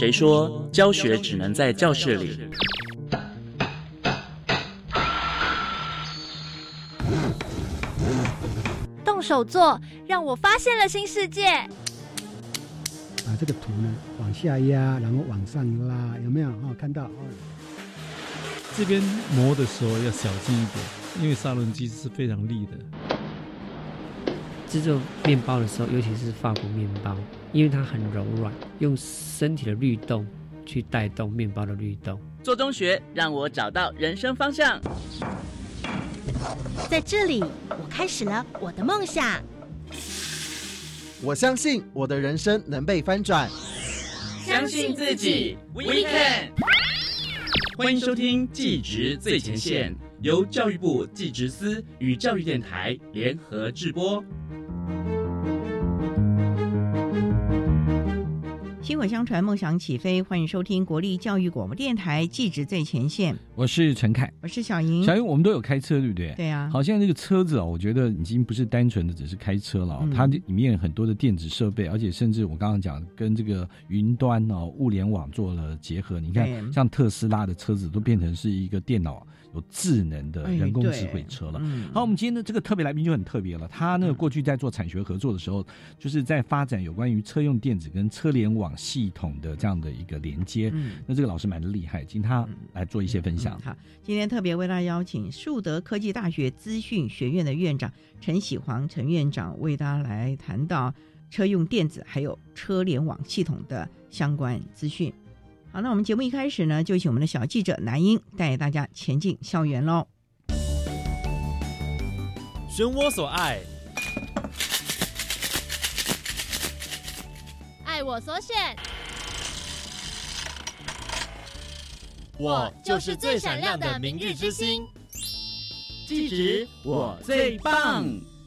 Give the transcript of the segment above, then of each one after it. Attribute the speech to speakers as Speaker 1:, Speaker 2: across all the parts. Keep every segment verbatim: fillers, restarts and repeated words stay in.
Speaker 1: 谁说教学只能在教室里？
Speaker 2: 动手做，让我发现了新世界。
Speaker 3: 把这个图呢往下压，然后往上拉，有没有？哦，看到哦。
Speaker 4: 这边磨的时候要小心一点，因为砂轮机是非常利的。
Speaker 5: 制作面包的时候，尤其是法国面包，因为它很柔软，用身体的律动去带动面包的律动。
Speaker 1: 做中学让我找到人生方向。
Speaker 2: 在这里，我开始了我的梦想。
Speaker 6: 我相信我的人生能被翻转。
Speaker 1: 相信自己 ，We can。欢迎收听《技职最前线》，由教育部技职司与教育电台联合制播。
Speaker 7: 薪火相传，梦想起飞。欢迎收听国立教育广播电台《技职最前线》，
Speaker 8: 我是陈凯，
Speaker 7: 我是小莹。
Speaker 8: 小莹，我们都有开车，对不对？
Speaker 7: 对啊。
Speaker 8: 好，现在这个车子哦，我觉得已经不是单纯的只是开车了、哦嗯，它里面很多的电子设备，而且甚至我刚刚讲跟这个云端哦、物联网做了结合。你看，像特斯拉的车子都变成是一个电脑有智能的人工智慧车了。嗯、好，我们今天的这个特别来宾就很特别了，他呢过去在做产学合作的时候，就是在发展有关于车用电子跟车联网系统的这样的一个连接。嗯，那这个老师蛮厉害，请他来做一些分享。
Speaker 7: 嗯嗯、好，今天特别为大家邀请树德科技大学资讯学院的院长陈喜煌陈院长，为大家来谈到车用电子还有车联网系统的相关资讯。好，那我们节目一开始呢，就请我们的小记者南英带大家前进校园喽。
Speaker 9: 选我所爱，
Speaker 2: 爱我所选，
Speaker 9: 我就是最闪亮的明日之星。
Speaker 1: 技职我最棒。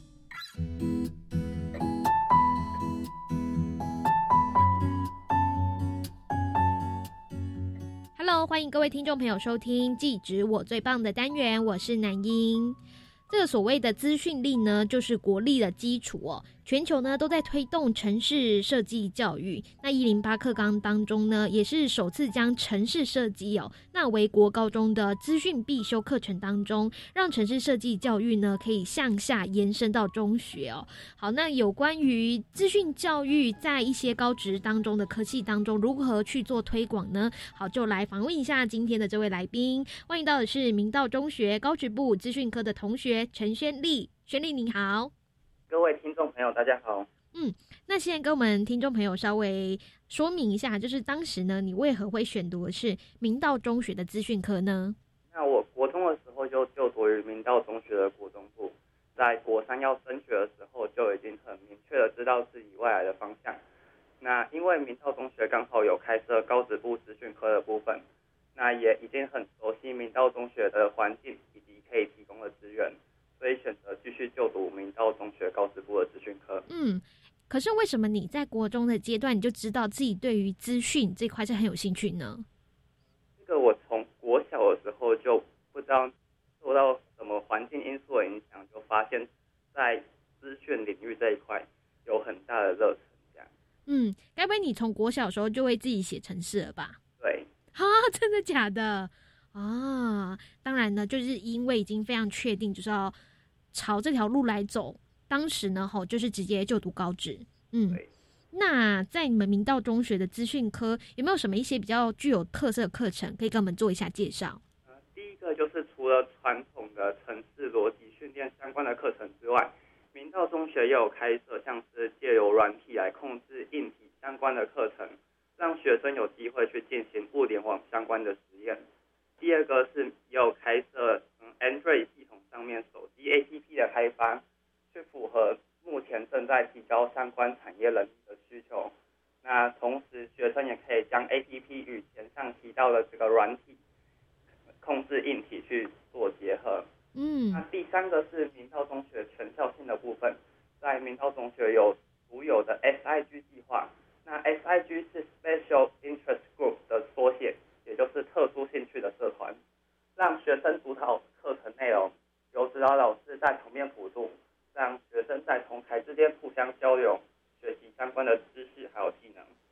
Speaker 10: Hello， 欢迎各位听众朋友收听《技职我最棒》的单元，我是南英。这个所谓的资讯力呢，就是国力的基础哦。全球呢都在推动城市设计教育，那一零八课纲当中呢，也是首次将城市设计哦，那为国高中的资讯必修课程当中，让城市设计教育呢可以向下延伸到中学哦。好，那有关于资讯教育在一些高职当中的科系当中如何去做推广呢？好，就来访问一下今天的这位来宾，欢迎到的是明道中学高职部资讯科的同学陈宣丽。宣丽你好。
Speaker 11: 各位听众朋友大家好。
Speaker 10: 嗯，那现在跟我们听众朋友稍微说明一下，就是当时呢你为何会选读的是明道中学的资讯科呢？
Speaker 11: 那我国中的时候就就读于明道中学的国中部，在国三要升学的时候就已经很明确的知道自己未来的方向。那因为明道中学刚好有开设高职部资讯科的部分，那也已经很熟悉明道中学的环境以及可以提供的资源，所以选择继续就读明道中学高职部的资讯科。
Speaker 10: 嗯，可是为什么你在国中的阶段你就知道自己对于资讯这块是很有兴趣呢？
Speaker 11: 这个我从国小的时候就不知道受到什么环境因素的影响，就发现在资讯领域这一块有很大的热忱。这样，
Speaker 10: 嗯，该不会你从国小的时候就会自己写程式了吧？
Speaker 11: 对。
Speaker 10: 啊，真的假的？啊，当然呢，就是因为已经非常确定就是要朝这条路来走，当时呢吼就是直接就读高职。嗯，那在你们明道中学的资讯科有没有什么一些比较具有特色的课程可以跟我们做一下介绍？
Speaker 11: 呃，第一个就是除了传统的程式逻辑训练相关的课程之外，明道中学也有开设像是借由软体来控制硬体相关的课程，让学生有机会去进行物联网相关的实验。第二个是也有开设、嗯、Android 系统上面手机 A P P 的开发，去符合目前正在提高相关产业人力的需求。那同时学生也可以将 A P P 与前上提到的这个软体控制硬体去做结合。
Speaker 10: 嗯，
Speaker 11: 那第三个是明道中学全校性的部分，在明道中学有独有的 S I G 计划。那 S I G 是 Special Interest Group 的缩写，也就是特殊兴趣的社团，让学生主导课程内容，由指导老师在旁边辅助，让学生在同台之间互相交流，学习相关的知识还有技能。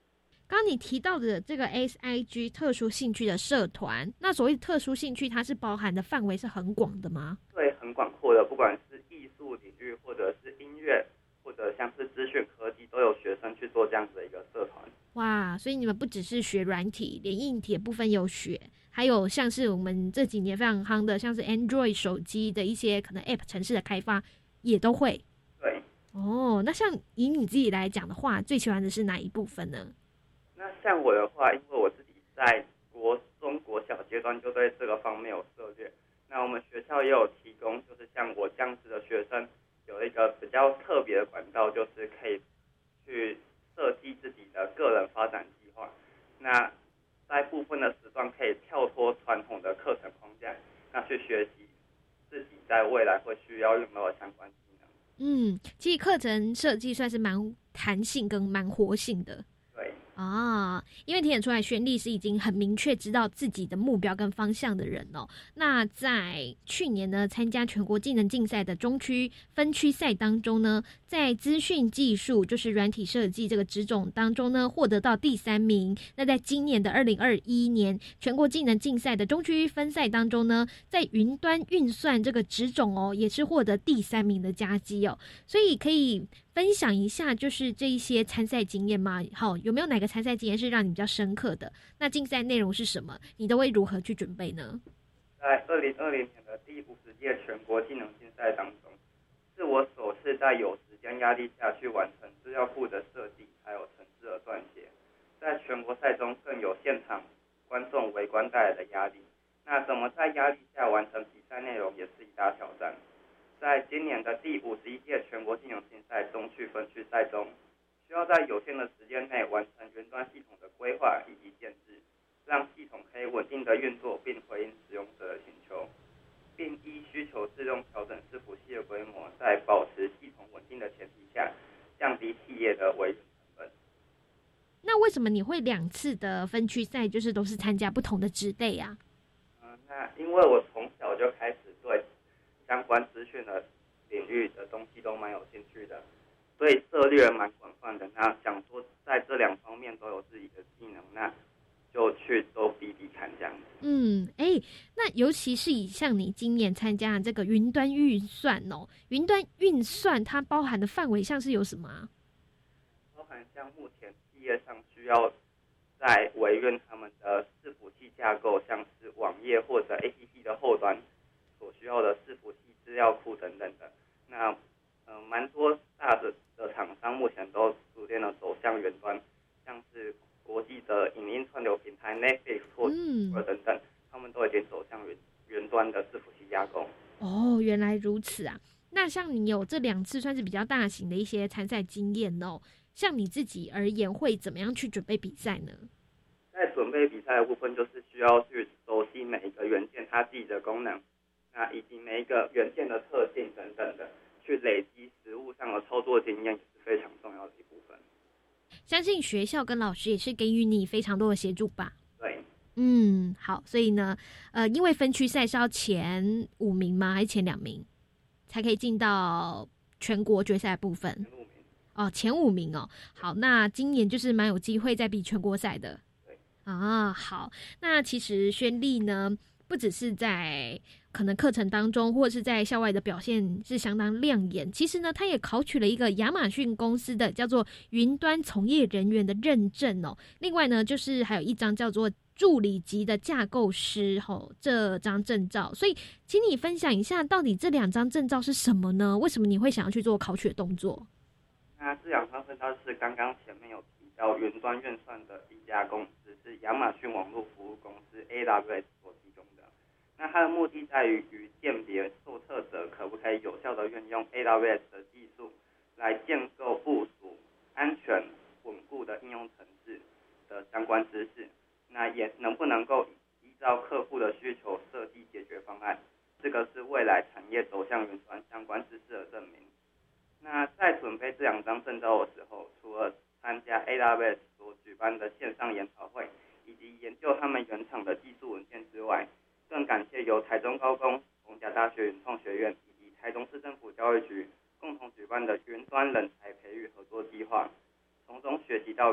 Speaker 10: 刚刚你提到的这个 S I G 特殊兴趣的社团，那所谓特殊兴趣，它是包含的范围是很广的吗？
Speaker 11: 对，很广阔的，不管是艺术领域，或者是音乐，或者像是资讯科技，都有学生去做这样子的一个社团。
Speaker 10: 哇，所以你们不只是学软体，连硬体的部分有学，还有像是我们这几年非常夯的，像是 Android 手机的一些可能 App 程式的开发也都会。
Speaker 11: 对。
Speaker 10: 哦，那像以你自己来讲的话，最喜欢的是哪一部分呢？
Speaker 11: 那像我的话，因为我自己在国中国小阶段就对这个方面有涉猎，那我们学校也有提供，就是像我这样子的学生有一个比较特别的管道，就是可以去设计自己的个人发展计划。那在部分的时段可以跳脱传统的课程框架，那去学习自己在未来会需要用到的相关技能。
Speaker 10: 嗯，其实课程设计算是蛮弹性跟蛮活性的。
Speaker 11: 对
Speaker 10: 啊，因为听得出来轩丽是已经很明确知道自己的目标跟方向的人哦。那在去年呢，参加全国技能竞赛的中区分区赛当中呢，在资讯技术就是软体设计这个职种当中呢，获得到第三名。那在今年的二零二一年全国技能竞赛的中区分赛当中呢，在云端运算这个职种哦，也是获得第三名的佳绩哦。所以可以分享一下，就是这一些参赛经验吗？好，有没有哪个参赛经验是让你比较深刻的？那竞赛内容是什么？你都会如何去准备呢？
Speaker 11: 在二零二零年的第五十届全国技能竞赛当中，是我首次在有时间压力下去完成资料库的设计，还有程式的撰写。在全国赛中更有现场观众围观带来的压力。那怎么在压力下完成比赛内容，也是一大挑战。在今年的第五十一届全国技能竞赛中区分区赛中，需要在有限的时间内完成云端系统的规划以及建制，让系统可以稳定的运作并回应使用者的请求，并依需求自动调整伺服器的规模，在保持系统稳定的前提下，降低企业的维运成本。
Speaker 10: 那为什么你会两次的分区赛，就是都是参加不同的职类啊？
Speaker 11: 嗯，那因为我从小就开始对相关资讯的领域的东西都蛮有兴趣的，所以涉猎蛮广泛的。那想说在这两方面都有自己的技能，那就去都比比看这样子。
Speaker 10: 嗯，哎、欸，那尤其是以像你今年参加的这个云端运算哦，云端运算它包含的范围像是有什么啊？
Speaker 11: 包含像目前企业上需要在维运他们的伺服器架构，像是网页或者 A P P 的后端所需要的伺服器资料库等等的。那呃，蛮多大的的厂商目前都逐渐的走向云端，像是国际的影音串流平台 Netflix 或者等等，他们都已经走向云云端的伺服器架构。
Speaker 10: 哦，原来如此啊！那像你有这两次算是比较大型的一些参赛经验哦，像你自己而言会怎么样去准备比赛呢？
Speaker 11: 在准备比赛的部分，就是需要去熟悉每一个元件它自己的功能，那以及每一个元件的特性等等的，去累积实务上的操作经验，也是非常重要的一部分。
Speaker 10: 相信学校跟老师也是给予你非常多的协助吧？
Speaker 11: 对，
Speaker 10: 嗯，好，所以呢，呃，因为分区赛是要前五名吗？还是前两名才可以进到全国决赛部分？
Speaker 11: 前五名
Speaker 10: 哦，前五名哦。好，那今年就是蛮有机会再比全国赛的。
Speaker 11: 对
Speaker 10: 啊，好，那其实轩丽呢，不只是在可能课程当中，或者是在校外的表现是相当亮眼。其实呢，他也考取了一个亚马逊公司的叫做云端从业人员的认证哦。另外呢，就是还有一张叫做助理级的架构师哦这张证照。所以，请你分享一下，到底这两张证照是什么呢？为什么你会想要去做考取的动作？
Speaker 11: 那这两张证照是刚刚前面有提到云端运算的一家公司，是亚马逊网络服务公司 A W S 所提供的。那它的目的在于与鉴别受测者可不可以有效的运用 A W S 的技术来建构部署安全稳固的应用程式的相关知识，那也能不能够依照客户的需求设计解决方案，这个是未来产业走向云端相关知识的证明。那在准备这两张证照的时候，除了参加 A W S 所举办的线上研讨会以及研究他们原厂的技术文件之外，更感谢由台中高工、逢甲大学云创学院以及台中市政府教育局共同举办的云端人才培育合作计划，从中学习到允许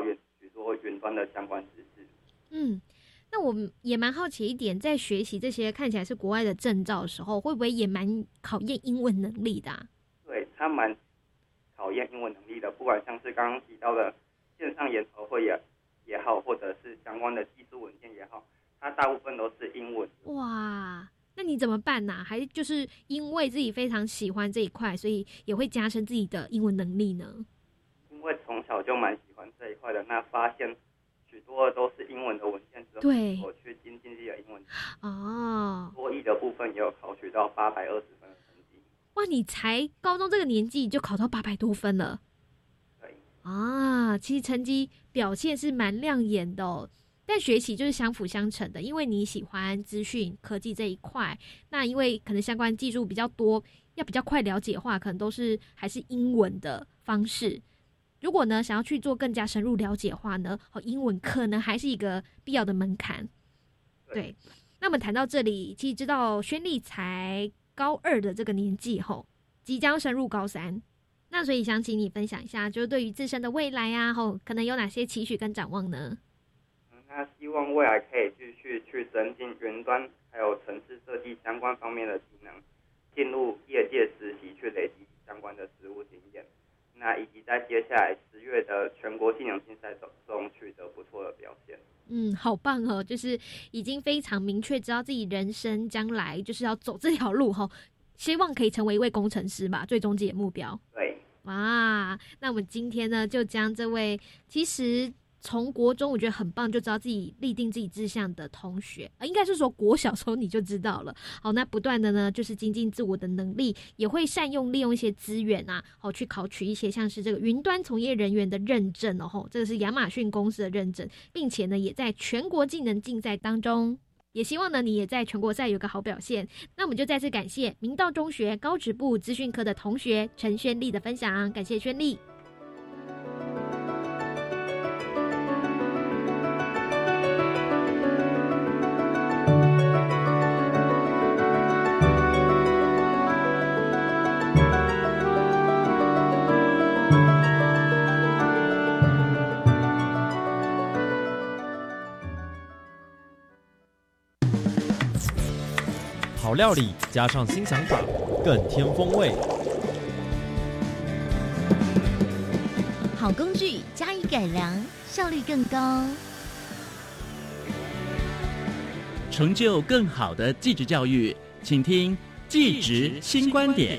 Speaker 11: 多云端的相关知识。
Speaker 10: 嗯，那我也蛮好奇一点，在学习这些看起来是国外的证照的时候，会不会也蛮考验英文能力的啊？
Speaker 11: 对，它蛮考验英文能力的，不管像是刚刚提到的线上研讨会也也好，或者是相关的技术文件也好，它大部分都是英文。
Speaker 10: 哇，那你怎么办呢、啊？还就是因为自己非常喜欢这一块，所以也会加深自己的英文能力呢？
Speaker 11: 因为从小就蛮喜欢这一块的，那发现许多的都是英文的文件之后，
Speaker 10: 对，
Speaker 11: 我去精进自己的英文。
Speaker 10: 哦，
Speaker 11: 多益的部分也有考取到八百二十分的成绩。
Speaker 10: 哇，你才高中这个年纪就考到八百多分了。
Speaker 11: 对
Speaker 10: 啊，其实成绩表现是蛮亮眼的哦。但学习就是相辅相成的，因为你喜欢资讯科技这一块，那因为可能相关技术比较多，要比较快了解的话，可能都是还是英文的方式。如果呢想要去做更加深入了解的话呢，哦，英文可能还是一个必要的门槛。对，对，那么谈到这里，其实知道宣丽才高二的这个年纪后，即将升入高三，那所以想请你分享一下，就是对于自身的未来啊，后可能有哪些期许跟展望呢？
Speaker 11: 那希望未来可以继续去增进云端还有城市设计相关方面的技能，进入业界实习去累积相关的实务经验，那以及在接下来十月的全国技能竞赛中取得不错的表现。
Speaker 10: 嗯，好棒哦！就是已经非常明确知道自己人生将来就是要走这条路哈，希望可以成为一位工程师吧，最终极的目标。
Speaker 11: 对，
Speaker 10: 哇，那我们今天呢就将这位其实从国中我觉得很棒，就知道自己立定自己志向的同学，呃，应该是说国小时候你就知道了。好，那不断的呢，就是精进自我的能力，也会善用利用一些资源啊，好去考取一些像是这个云端从业人员的认证哦，吼，这个是亚马逊公司的认证，并且呢，也在全国技能竞赛当中。也希望呢，你也在全国赛有个好表现。那我们就再次感谢明道中学高职部资讯科的同学陈宣丽的分享，感谢宣丽。
Speaker 9: 好料理加上新想法，更添风味。
Speaker 2: 好工具加以改良，效率更高。
Speaker 1: 成就更好的技职教育，请听技职新观点。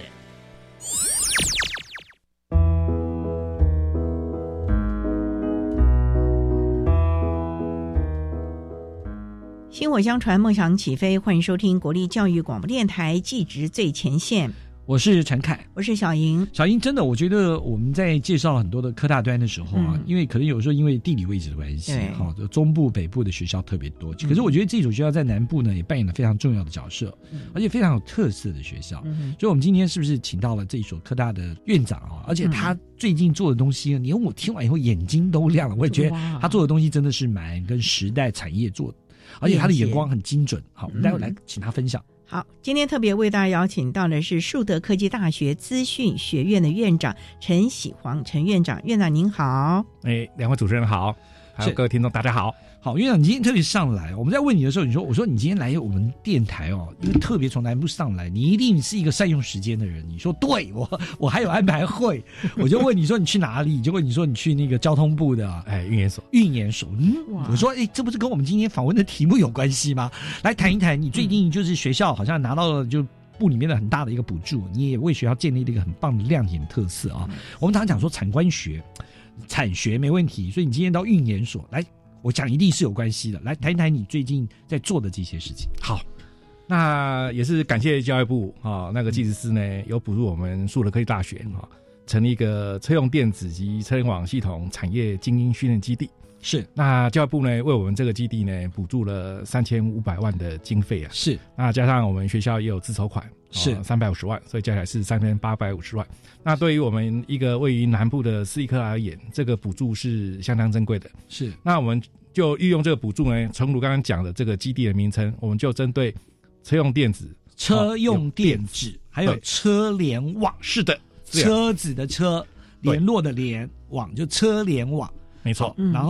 Speaker 7: 薪火相传，梦想起飞。欢迎收听国立教育广播电台技职最前线。
Speaker 8: 我是陈凯，
Speaker 7: 我是小莹。
Speaker 8: 小莹，真的，我觉得我们在介绍很多的科大端的时候啊，嗯、因为可能有时候因为地理位置的关系，哈，中部、北部的学校特别多。可是我觉得这所学校在南部呢，也扮演了非常重要的角色，嗯、而且非常有特色的学校。嗯、所以，我们今天是不是请到了这一所科大的院长啊？而且他最近做的东西呢，连我听完以后眼睛都亮了。我也觉得他做的东西真的是蛮跟时代产业做的，而且他的眼光很精准。好，我们待会来请他分享。
Speaker 7: 好，今天特别为大家邀请到的是树德科技大学资讯学院的院长陈喜煌陈院长。院长您好。
Speaker 12: 哎，两位主持人好，还有各位听众大家好。
Speaker 8: 好，院长，你今天特别上来，我们在问你的时候，你说我说你今天来我们电台哦，因为特别从南部上来，你一定是一个善用时间的人。你说对，我我还有安排会，我就问你说你去哪里？结果你说你去那个交通部的
Speaker 12: 哎运研所，
Speaker 8: 运研所。嗯，我说哎，这不是跟我们今天访问的题目有关系吗？来谈一谈，你最近就是学校好像拿到了就部里面的很大的一个补助，你也为学校建立了一个很棒的亮眼特色啊。我们常常讲说产官学、产学没问题，所以你今天到运研所来。我讲一定是有关系的，来谈一谈你最近在做的这些事情。
Speaker 12: 好，那也是感谢教育部啊，那个技职司呢有补助我们树德科技大学啊，成立一个车用电子及车联网系统产业精英训练基地。
Speaker 8: 是，
Speaker 12: 那教育部呢为我们这个基地呢补助了三千五百万的经费啊。
Speaker 8: 是，
Speaker 12: 那加上我们学校也有自筹款，
Speaker 8: 是
Speaker 12: 三百五十万，所以加起来是三千八百五十万。那对于我们一个位于南部的私立科而言，这个补助是相当珍贵的。
Speaker 8: 是，
Speaker 12: 那我们就利用这个补助呢，诚如刚刚讲的这个基地的名称，我们就针对车用电子、
Speaker 8: 车用电子，还有车联网。
Speaker 12: 是的，
Speaker 8: 车子的车，联络的联，网就车联网。
Speaker 12: 没错，
Speaker 8: 然后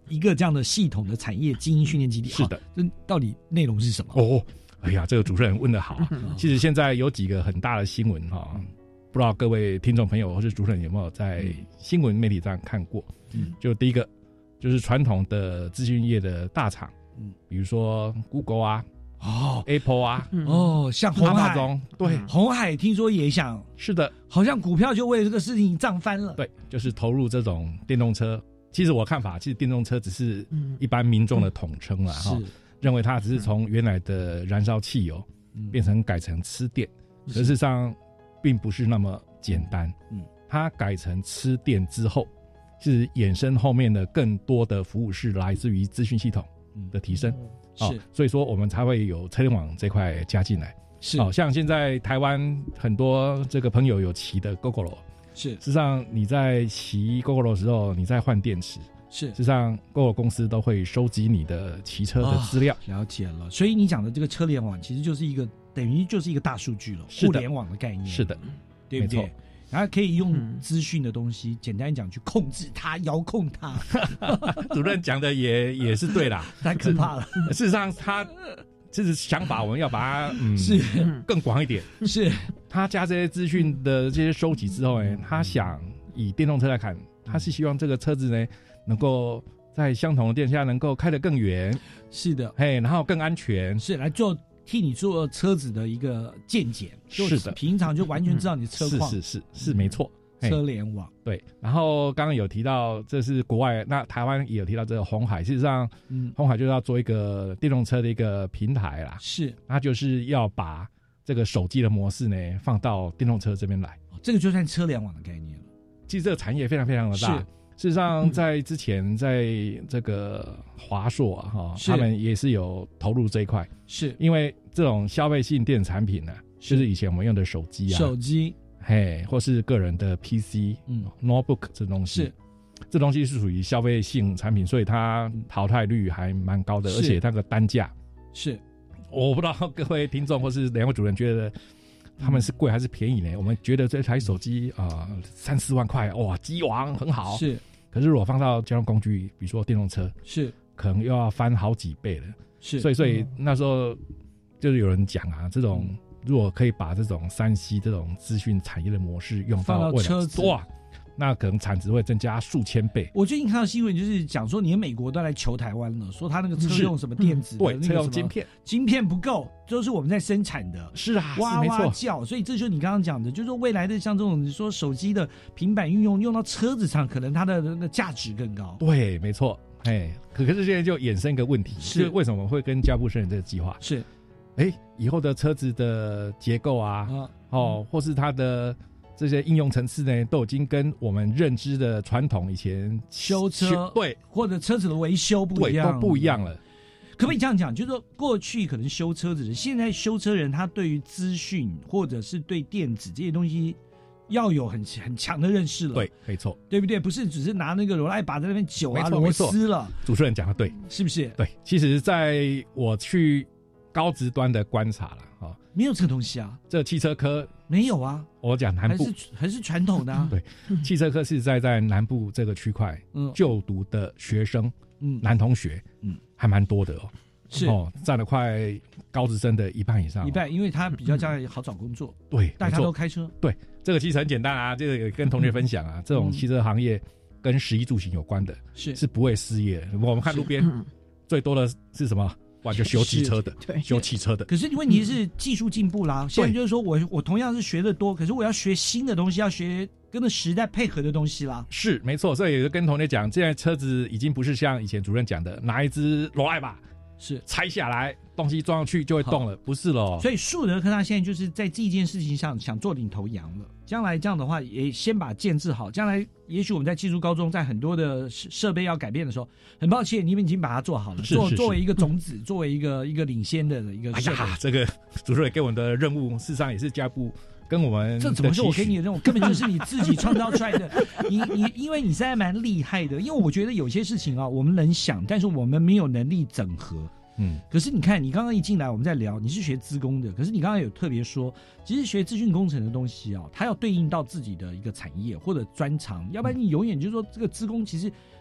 Speaker 13: 一个这样的系统的产业精英训练基地。
Speaker 12: 是的，
Speaker 13: 这到底内容是什么？
Speaker 12: 哦，哎呀，这个主持人问得好。其实现在有几个很大的新闻哈、哦，不知道各位听众朋友或是主持人有没有在新闻媒体上看过？嗯，就第一个就是传统的资讯业的大厂，嗯，比如说 Google 啊。
Speaker 13: 哦
Speaker 12: ，Apple 啊，
Speaker 13: 嗯、哦，像鸿海，
Speaker 12: 对，
Speaker 13: 鸿海听说也想，
Speaker 12: 是的，
Speaker 13: 好像股票就为了这个事情涨翻了。
Speaker 12: 对，就是投入这种电动车。其实我看法，其实电动车只是一般民众的统称啦，哈、嗯，认为它只是从原来的燃烧汽油、嗯、变成改成吃电，事实上并不是那么简单。嗯，它改成吃电之后，是衍生后面的更多的服务是来自于资讯系统的提升。嗯
Speaker 13: 是、哦，
Speaker 12: 所以说我们才会有车联网这块加进来。
Speaker 13: 是，
Speaker 12: 哦，像现在台湾很多这个朋友有骑的 Gogoro，
Speaker 13: 是，
Speaker 12: 事实上你在骑 Gogoro 的时候，你在换电池，
Speaker 13: 是，
Speaker 12: 事实上 Gogoro 公司都会收集你的骑车的资料。
Speaker 13: 哦、了解了，所以你讲的这个车联网其实就是一个等于就是一个大数据了，互联网的概念。
Speaker 12: 是的，
Speaker 13: 对不对？没错。然后可以用资讯的东西，嗯、简单讲去控制它、遥控它。
Speaker 12: 主任讲的也也是对啦，
Speaker 13: 太可怕了。
Speaker 12: 事实上，他这是想法，我们要把它嗯
Speaker 13: 是
Speaker 12: 更广一点。
Speaker 13: 是
Speaker 12: 他加这些资讯的这些收集之后呢，他想以电动车来看，他是希望这个车子呢能够在相同的电下能够开得更远。
Speaker 13: 是的，
Speaker 12: 嘿，然后更安全，
Speaker 13: 是来做。替你做车子的一个鉴检，
Speaker 12: 是的，
Speaker 13: 平常就完全知道你的车况，
Speaker 12: 是是是是没错。
Speaker 13: 车联网
Speaker 12: 对，然后刚刚有提到这是国外，那台湾也有提到这个鸿海，事实上，嗯，鸿海就要做一个电动车的一个平台啦，
Speaker 13: 是，
Speaker 12: 它就是要把这个手机的模式呢放到电动车这边来，
Speaker 13: 这个就算车联网的概念了。
Speaker 12: 其实这个产业非常非常的大。
Speaker 13: 是
Speaker 12: 事实上，在之前，在这个华硕啊，哈，他们也是有投入这一块，
Speaker 13: 是因
Speaker 12: 为这种消费性电子产品呢、啊，就是以前我们用的手机啊，
Speaker 13: 手机，
Speaker 12: 嘿，或是个人的 P C， 嗯 ，notebook 这东西，
Speaker 13: 是
Speaker 12: 这东西是属于消费性产品，所以它淘汰率还蛮高的，而且那个单价
Speaker 13: 是，
Speaker 12: 我不知道各位听众或是两位主任觉得。他们是贵还是便宜呢？我们觉得这台手机啊、呃，三四万块，哇，机王很好。
Speaker 13: 是，
Speaker 12: 可是如果放到交通工具，比如说电动车，
Speaker 13: 是，
Speaker 12: 可能又要翻好几倍了。
Speaker 13: 是，
Speaker 12: 所以所以那时候就是有人讲啊，这种、嗯、如果可以把这种三 C 这种资讯产业的模式用到未来，
Speaker 13: 车子
Speaker 12: 哇，那可能产值会增加数千倍。
Speaker 13: 我最近看到新闻，就是讲说，连美国都来求台湾了，说他那个车用什么电子的、
Speaker 12: 嗯、对，车用晶片，
Speaker 13: 晶片不够，都是我们在生产的。
Speaker 12: 是啊，
Speaker 13: 哇哇叫，所以这就是你刚刚讲的，就是说未来的像这种你说手机的平板运用用到车子上，可能它的那个价值更高。
Speaker 12: 对，没错。哎，可可是现在就衍生一个问题，是为什么会跟教育部申请这个计划？
Speaker 13: 是，
Speaker 12: 哎，以后的车子的结构啊，啊哦，或是它的。这些应用层次呢，都已经跟我们认知的传统以前
Speaker 13: 修车
Speaker 12: 对
Speaker 13: 或者车子的维修不一样，
Speaker 12: 都不一样了。
Speaker 13: 可不可以这样讲？就是说，过去可能修车子人，现在修车人他对于资讯或者是对电子这些东西要有很很强的认识了。
Speaker 12: 对，没错，
Speaker 13: 对不对？不是只是拿那个罗赖把在那边揪啊螺丝了。
Speaker 12: 主持人讲的对，
Speaker 13: 是不是？
Speaker 12: 对，其实在我去高职端的观察了啊，
Speaker 13: 没有这个东西啊，
Speaker 12: 这汽车科。
Speaker 13: 没有啊，
Speaker 12: 我讲南部
Speaker 13: 还是还是传统的、啊。
Speaker 12: 对，汽车科是在在南部这个区块就读的学生，嗯，男同学，嗯，还蛮多的哦，
Speaker 13: 是
Speaker 12: 哦，占了快高职生的一半以上、哦，
Speaker 13: 一半，因为他比较将来好找工作，
Speaker 12: 对，
Speaker 13: 大家都开车，
Speaker 12: 对，这个其实很简单啊，这个跟同学分享啊，嗯、这种汽车行业跟食衣住行有关的，
Speaker 13: 是
Speaker 12: 是不会失业的。我们看路边最多的是什么？哇，就修汽车的，
Speaker 13: 对，
Speaker 12: 修汽车的。
Speaker 13: 可是问题是技术进步啦，现在就是说我我同样是学的多，可是我要学新的东西，要学跟着时代配合的东西啦。
Speaker 12: 是没错，所以也跟同学讲，现在车子已经不是像以前主任讲的，拿一支罗爱吧，
Speaker 13: 是
Speaker 12: 拆下来东西装上去就会动了，不是咯。
Speaker 13: 所以树德科大现在就是在这件事情上想做领头羊了。将来这样的话，也先把建制好。将来也许我们在技术高中，在很多的设备要改变的时候，很抱歉，你们已经把它做好了，
Speaker 12: 是是是
Speaker 13: 作作为一个种子，作为一个一个领先的一个设备。
Speaker 12: 哎呀，这个主任给我们的任务，事实上也是教育部跟我们。
Speaker 13: 这怎么是我给你的任务？根本就是你自己创造出来的。你你，因为你现在蛮厉害的，因为我觉得有些事情啊，我们能想，但是我们没有能力整合。嗯，可是你看，你刚刚一进来，我们在聊，你是学资工的，可是你刚刚有特别说，其实学资讯工程的东西啊，它要对应到自己的一个产业或者专长，要不然你永远就是说这个资工其实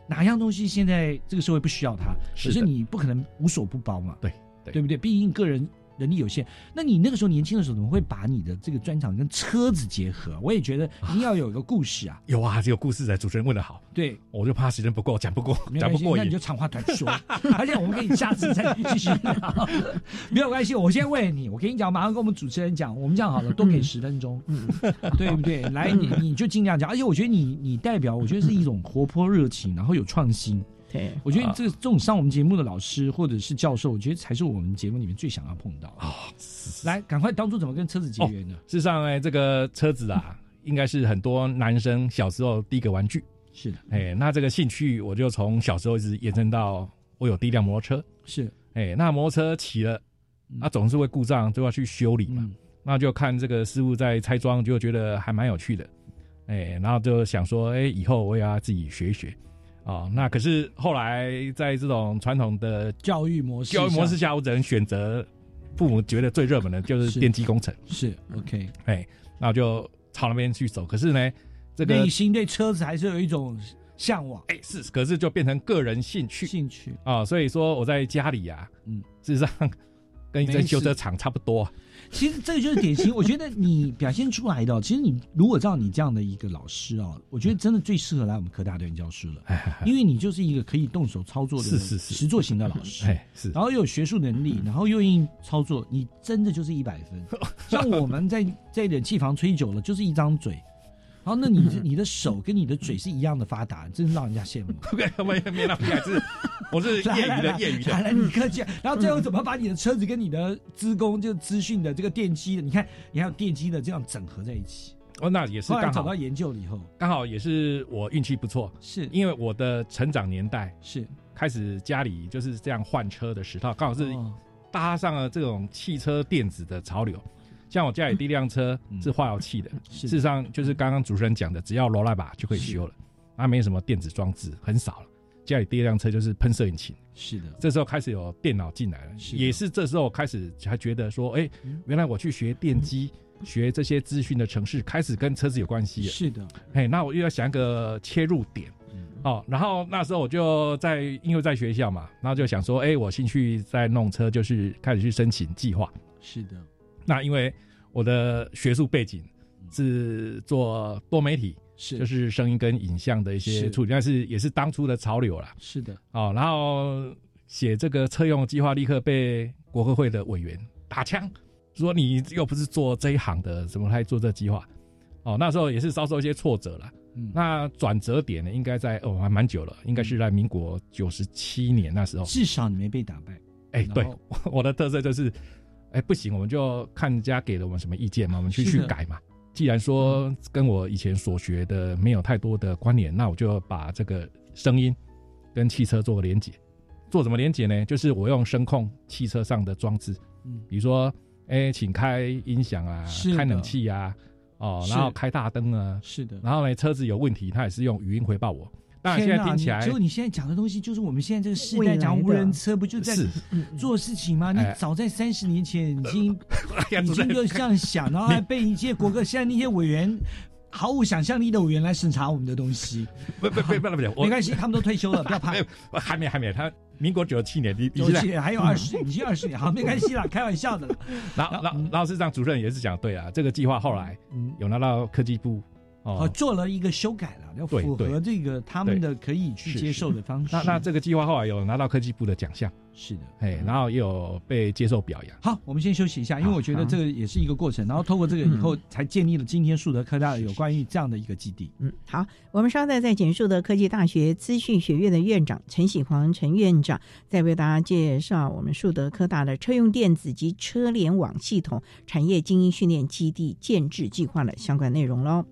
Speaker 13: 哪样东西现在这个社会不需要它，可是你不可能无所不包嘛，
Speaker 12: 对 对,
Speaker 13: 对不对？毕竟个人人力有限，那你那个时候年轻的时候，怎么会把你的这个专长跟车子结合？我也觉得一定要有一个故事啊。
Speaker 12: 有啊，有故事的，主持人问得好。
Speaker 13: 对，
Speaker 12: 我就怕时间不够，讲不过，讲不过瘾，
Speaker 13: 那你就长话短说。而且我们可以下次再继续聊，没有关系。我先问你，我跟你讲，马上跟我们主持人讲，我们这样好了，多给十分钟，嗯，对不对？来，你你就尽量讲。而且我觉得你你代表，我觉得是一种活泼热情，然后有创新。
Speaker 7: 对，
Speaker 13: 我觉得这个这种上我们节目的老师或者是教授，我觉得才是我们节目里面最想要碰到的。哦，来，赶快当初怎么跟车子结缘呢？
Speaker 12: 哦、事实上，哎，这个车子啊，应该是很多男生小时候第一个玩具。
Speaker 13: 是的，
Speaker 12: 哎，那这个兴趣我就从小时候一直延伸到我有第一辆摩托车。
Speaker 13: 是，
Speaker 12: 哎，那摩托车骑了，那、啊、总是会故障，就要去修理嘛。嗯、那就看这个师傅在拆装，就觉得还蛮有趣的。哎，然后就想说，哎，以后我也要自己学一学。哦，那可是后来在这种传统的
Speaker 13: 教育模式
Speaker 12: 教育模式下，我只能选择父母觉得最热门的就是电机工程。
Speaker 13: 是, 是 OK，
Speaker 12: 哎，那我就朝那边去走。可是呢，这个
Speaker 13: 内心对车子还是有一种向往。
Speaker 12: 哎，是，可是就变成个人兴趣，
Speaker 13: 兴趣
Speaker 12: 啊、哦，所以说我在家里啊，嗯，事实上跟一间修车厂差不多。
Speaker 13: 其实这个就是典型，我觉得你表现出来的，其实你如果照你这样的一个老师哦，我觉得真的最适合来我们科大队教书了，因为你就是一个可以动手操作的实作型的老师，
Speaker 12: 是是是，
Speaker 13: 然后又有学术能力，然后又愿意操作，你真的就是一百分。像我们在在冷气房吹久了，就是一张嘴。然后，那你你的手跟你的嘴是一样的发达，真是让人家羡慕。
Speaker 12: 没没没那么厉害，是我是业余的业余的。
Speaker 13: 来来，你客气。然后最后怎么把你的车子跟你的资工就资讯的这个电机的，你看你还有电机的这样整合在一起。
Speaker 12: 哦，那也是刚好
Speaker 13: 找到研究了以后，
Speaker 12: 刚好也是我运气不错，
Speaker 13: 是
Speaker 12: 因为我的成长年代
Speaker 13: 是
Speaker 12: 开始家里就是这样换车的时候，刚好是搭上了这种汽车电子的潮流。像我家里第一辆车是化油器的，嗯、事实上就是刚刚主持人讲的，只要罗拉把就可以修了，它没什么电子装置，很少了。家里第一辆车就是喷射引擎，
Speaker 13: 是的。
Speaker 12: 这时候开始有电脑进来了，也是这时候开始才觉得说，哎、欸，原来我去学电机，嗯、学这些资讯的程式，开始跟车子有关系了。
Speaker 13: 是的，
Speaker 12: 哎，那我又要想一个切入点。嗯、哦，然后那时候我就在，因为在学校嘛，然后就想说，哎、欸，我兴趣在弄车，就是开始去申请计划。
Speaker 13: 是的。
Speaker 12: 那因为我的学术背景是做多媒体，
Speaker 13: 是
Speaker 12: 就是声音跟影像的一些处理，但是也是当初的潮流啦。
Speaker 13: 是的，
Speaker 12: 哦，然后写这个车用计划，立刻被国科会的委员打枪，说你又不是做这一行的，怎么来做这计划？哦，那时候也是遭受一些挫折啦。嗯，那转折点呢，应该在哦还蛮久了，应该是在民国九十七年那时候。
Speaker 13: 至少你没被打败。
Speaker 12: 哎，对，我的特色就是。哎，不行，我们就看人家给了我们什么意见嘛，我们去去改嘛。既然说跟我以前所学的没有太多的关联，那我就把这个声音跟汽车做个连结。做什么连结呢？就是我用声控汽车上的装置，嗯，比如说，哎，请开音响啊，开冷气啊，哦，然后开大灯啊，
Speaker 13: 是的。
Speaker 12: 然后呢，车子有问题，它也是用语音回报我。当然，现在听起来，
Speaker 13: 就你现在讲的东西，就是我们现在这个时代讲无人车，不就在做事情吗？你早在三十年前已经、哎、已经就这样想，然后还被一些国科现在那些委员毫无想象力的委员来审查我们的东西。
Speaker 12: 不不不不不，
Speaker 13: 没关系，他们都退休了，不要怕。
Speaker 12: 还没还没，他民国九十七年，你
Speaker 13: 九十七年还有二十，已经二十年，好，没关系啦，开玩笑的了。
Speaker 12: 然后然后然后事实上，主任也是讲对啊，这个计划后来有拿到科技部。
Speaker 13: 哦，做了一个修改了，要符合这个他们的可以去接受的方式。
Speaker 12: 那那这个计划后来有拿到科技部的奖项，
Speaker 13: 是的，
Speaker 12: 哎，然后也有被接受表扬。
Speaker 13: 好，我们先休息一下，因为我觉得这个也是一个过程，然后透过这个以后才建立了今天树德科大有关于这样的一个基地。
Speaker 7: 嗯，好，我们稍待再请树德科技大学资讯学院的院长陈喜煌陈院长再为大家介绍我们树德科大的车用电子及车联网系统产业精英训练基地建制计划的相关内容喽。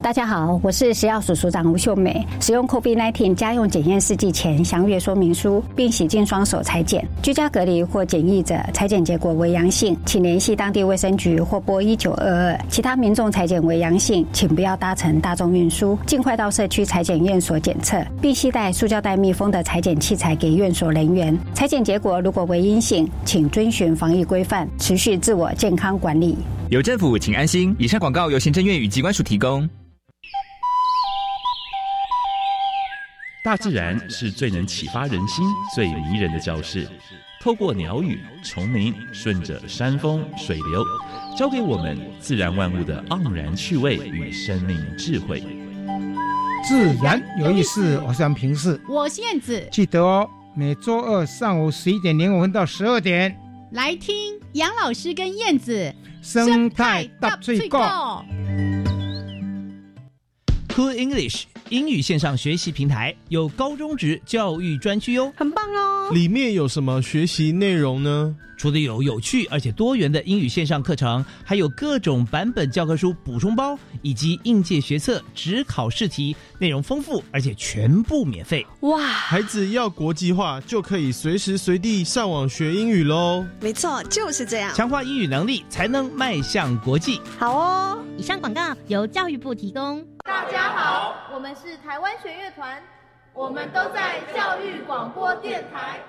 Speaker 14: 大家好，我是食药署署长吴秀美。使用 COVID 十九 家用检验试剂前详阅说明书，并洗净双手采检。居家隔离或检疫者，采检结果为阳性，请联系当地卫生局或拨一九二二。其他民众采检为阳性，请不要搭乘大众运输，尽快到社区采检院所检测，并携带塑胶袋密封的采检器材给院所人员。采检结果如果为阴性，请遵循防疫规范，持续自我健康管理。
Speaker 15: 有政府，请安心。以上广告由行政院与疾管署提供。
Speaker 1: 大自然是最能启发人心、最迷人的教室。透过鸟语、虫鸣，顺着山峰、水流，教给我们自然万物的盎然趣味与生命智慧。
Speaker 16: 自然有意思，我是杨平视，
Speaker 17: 我是燕子。
Speaker 16: 记得哦，每周二上午十一点零五分到十二点，
Speaker 17: 来听杨老师跟燕子
Speaker 16: 生态大最高。
Speaker 18: Cool English 英语线上学习平台有高中职教育专区哟，
Speaker 17: 很棒哦！
Speaker 19: 里面有什么学习内容呢？
Speaker 18: 除了有有趣而且多元的英语线上课程，还有各种版本教科书补充包，以及应届学测指考试题，内容丰富而且全部免费。
Speaker 17: 哇！
Speaker 19: 孩子要国际化，就可以随时随地上网学英语咯。
Speaker 17: 没错，就是这样，
Speaker 18: 强化英语能力才能迈向国际。
Speaker 17: 好哦！
Speaker 2: 以上广告由教育部提供。
Speaker 20: 大家好，我们是台湾弦乐团，我们都在教育广播电台。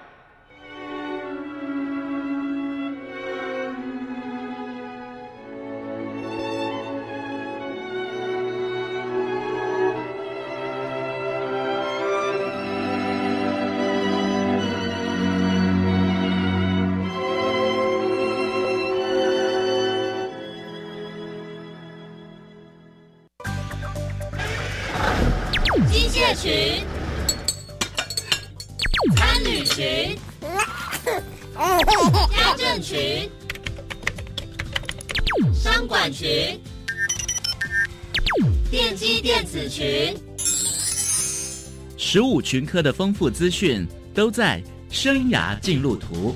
Speaker 9: 机械群、参旅群、家政群、商管群、电机电子群，
Speaker 1: 十五群科的丰富资讯都在生涯进路图。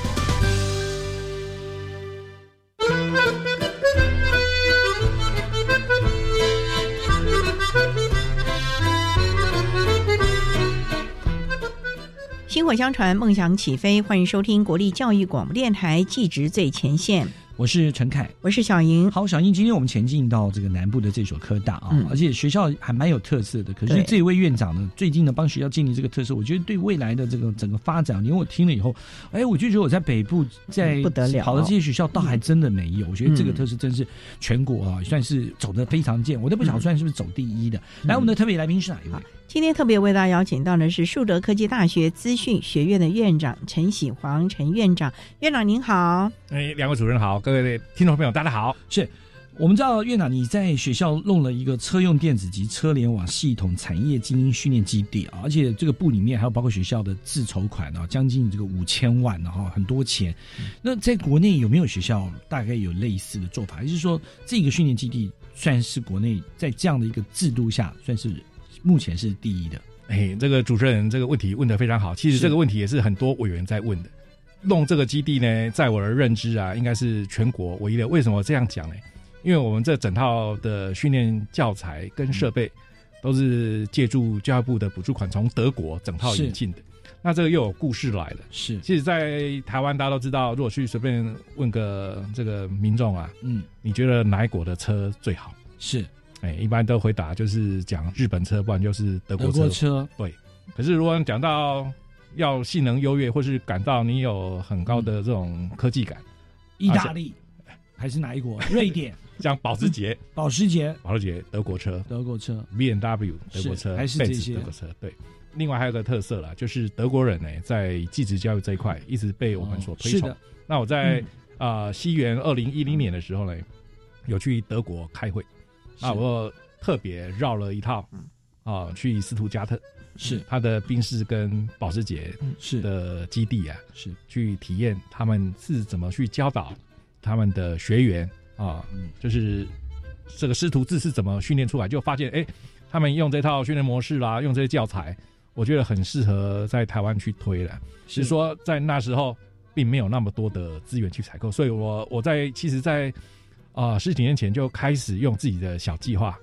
Speaker 7: 薪火相传，梦想起飞，欢迎收听国立教育广播电台技职最前线。
Speaker 13: 我是陈凯，
Speaker 7: 我是小莹。
Speaker 13: 好，小莹，今天我们前进到这个南部的这所科大啊、嗯，而且学校还蛮有特色的。可是这位院长呢，最近呢帮学校建立这个特色，我觉得对未来的这个整个发展，因为我听了以后，哎，我就觉得我在北部在
Speaker 7: 不得了
Speaker 13: 跑的这些学校倒还真的没有。嗯、我觉得这个特色真是全国啊，算是走得非常健。我都不晓得算是不是走第一的。嗯、来，我们的特别来宾是哪一位？
Speaker 7: 今天特别为大家邀请到的是树德科技大学资讯学院的院长陈喜煌陈院长。院长您好。
Speaker 12: 哎，两位主任好，各位听众朋友大家好。
Speaker 13: 是我们知道院长你在学校弄了一个车用电子及车联网系统产业精英训练基地啊，而且这个部里面还有包括学校的自筹款啊，将近这个五千万啊，很多钱。嗯、那在国内有没有学校大概有类似的做法？也就是说，这个训练基地算是国内在这样的一个制度下，算是目前是第一的。
Speaker 12: 哎，这个主持人这个问题问得非常好，其实这个问题也是很多委员在问的。弄这个基地呢，在我的认知啊，应该是全国唯一的。为什么这样讲呢？因为我们这整套的训练教材跟设备都是借助教育部的补助款从德国整套引进的。那这个又有故事来了。
Speaker 13: 是，
Speaker 12: 其实，在台湾大家都知道，如果去随便问个这个民众啊，嗯，你觉得哪一国的车最好？
Speaker 13: 是，
Speaker 12: 哎，一般都回答就是讲日本车，不然就是德国车。
Speaker 13: 德国车，
Speaker 12: 对。可是如果讲到要性能优越，或是感到你有很高的这种科技感，
Speaker 13: 意大利还是哪一国？瑞典，
Speaker 12: 像保时捷，
Speaker 13: 保时捷，
Speaker 12: 保时捷德国车，
Speaker 13: 德国车
Speaker 12: ，B M W 德国车，
Speaker 13: 还是这些
Speaker 12: 德国车。对，另外还有个特色啦，就是德国人呢在技职教育这一块一直被我们所推崇。哦、是的。那我在啊、嗯呃、西元二零一零年的时候呢，有去德国开会，啊，我特别绕了一套啊、呃、去斯图加特。
Speaker 13: 是
Speaker 12: 他的宾士跟保时捷是的基地啊，
Speaker 13: 是
Speaker 12: 去体验他们是怎么去教导他们的学员啊，嗯、就是这个师徒制是怎么训练出来，就发现哎，他们用这套训练模式啦，用这些教材，我觉得很适合在台湾去推了。是说在那时候并没有那么多的资源去采购，所以我我在其实在啊、呃、十几年前就开始用自己的小计划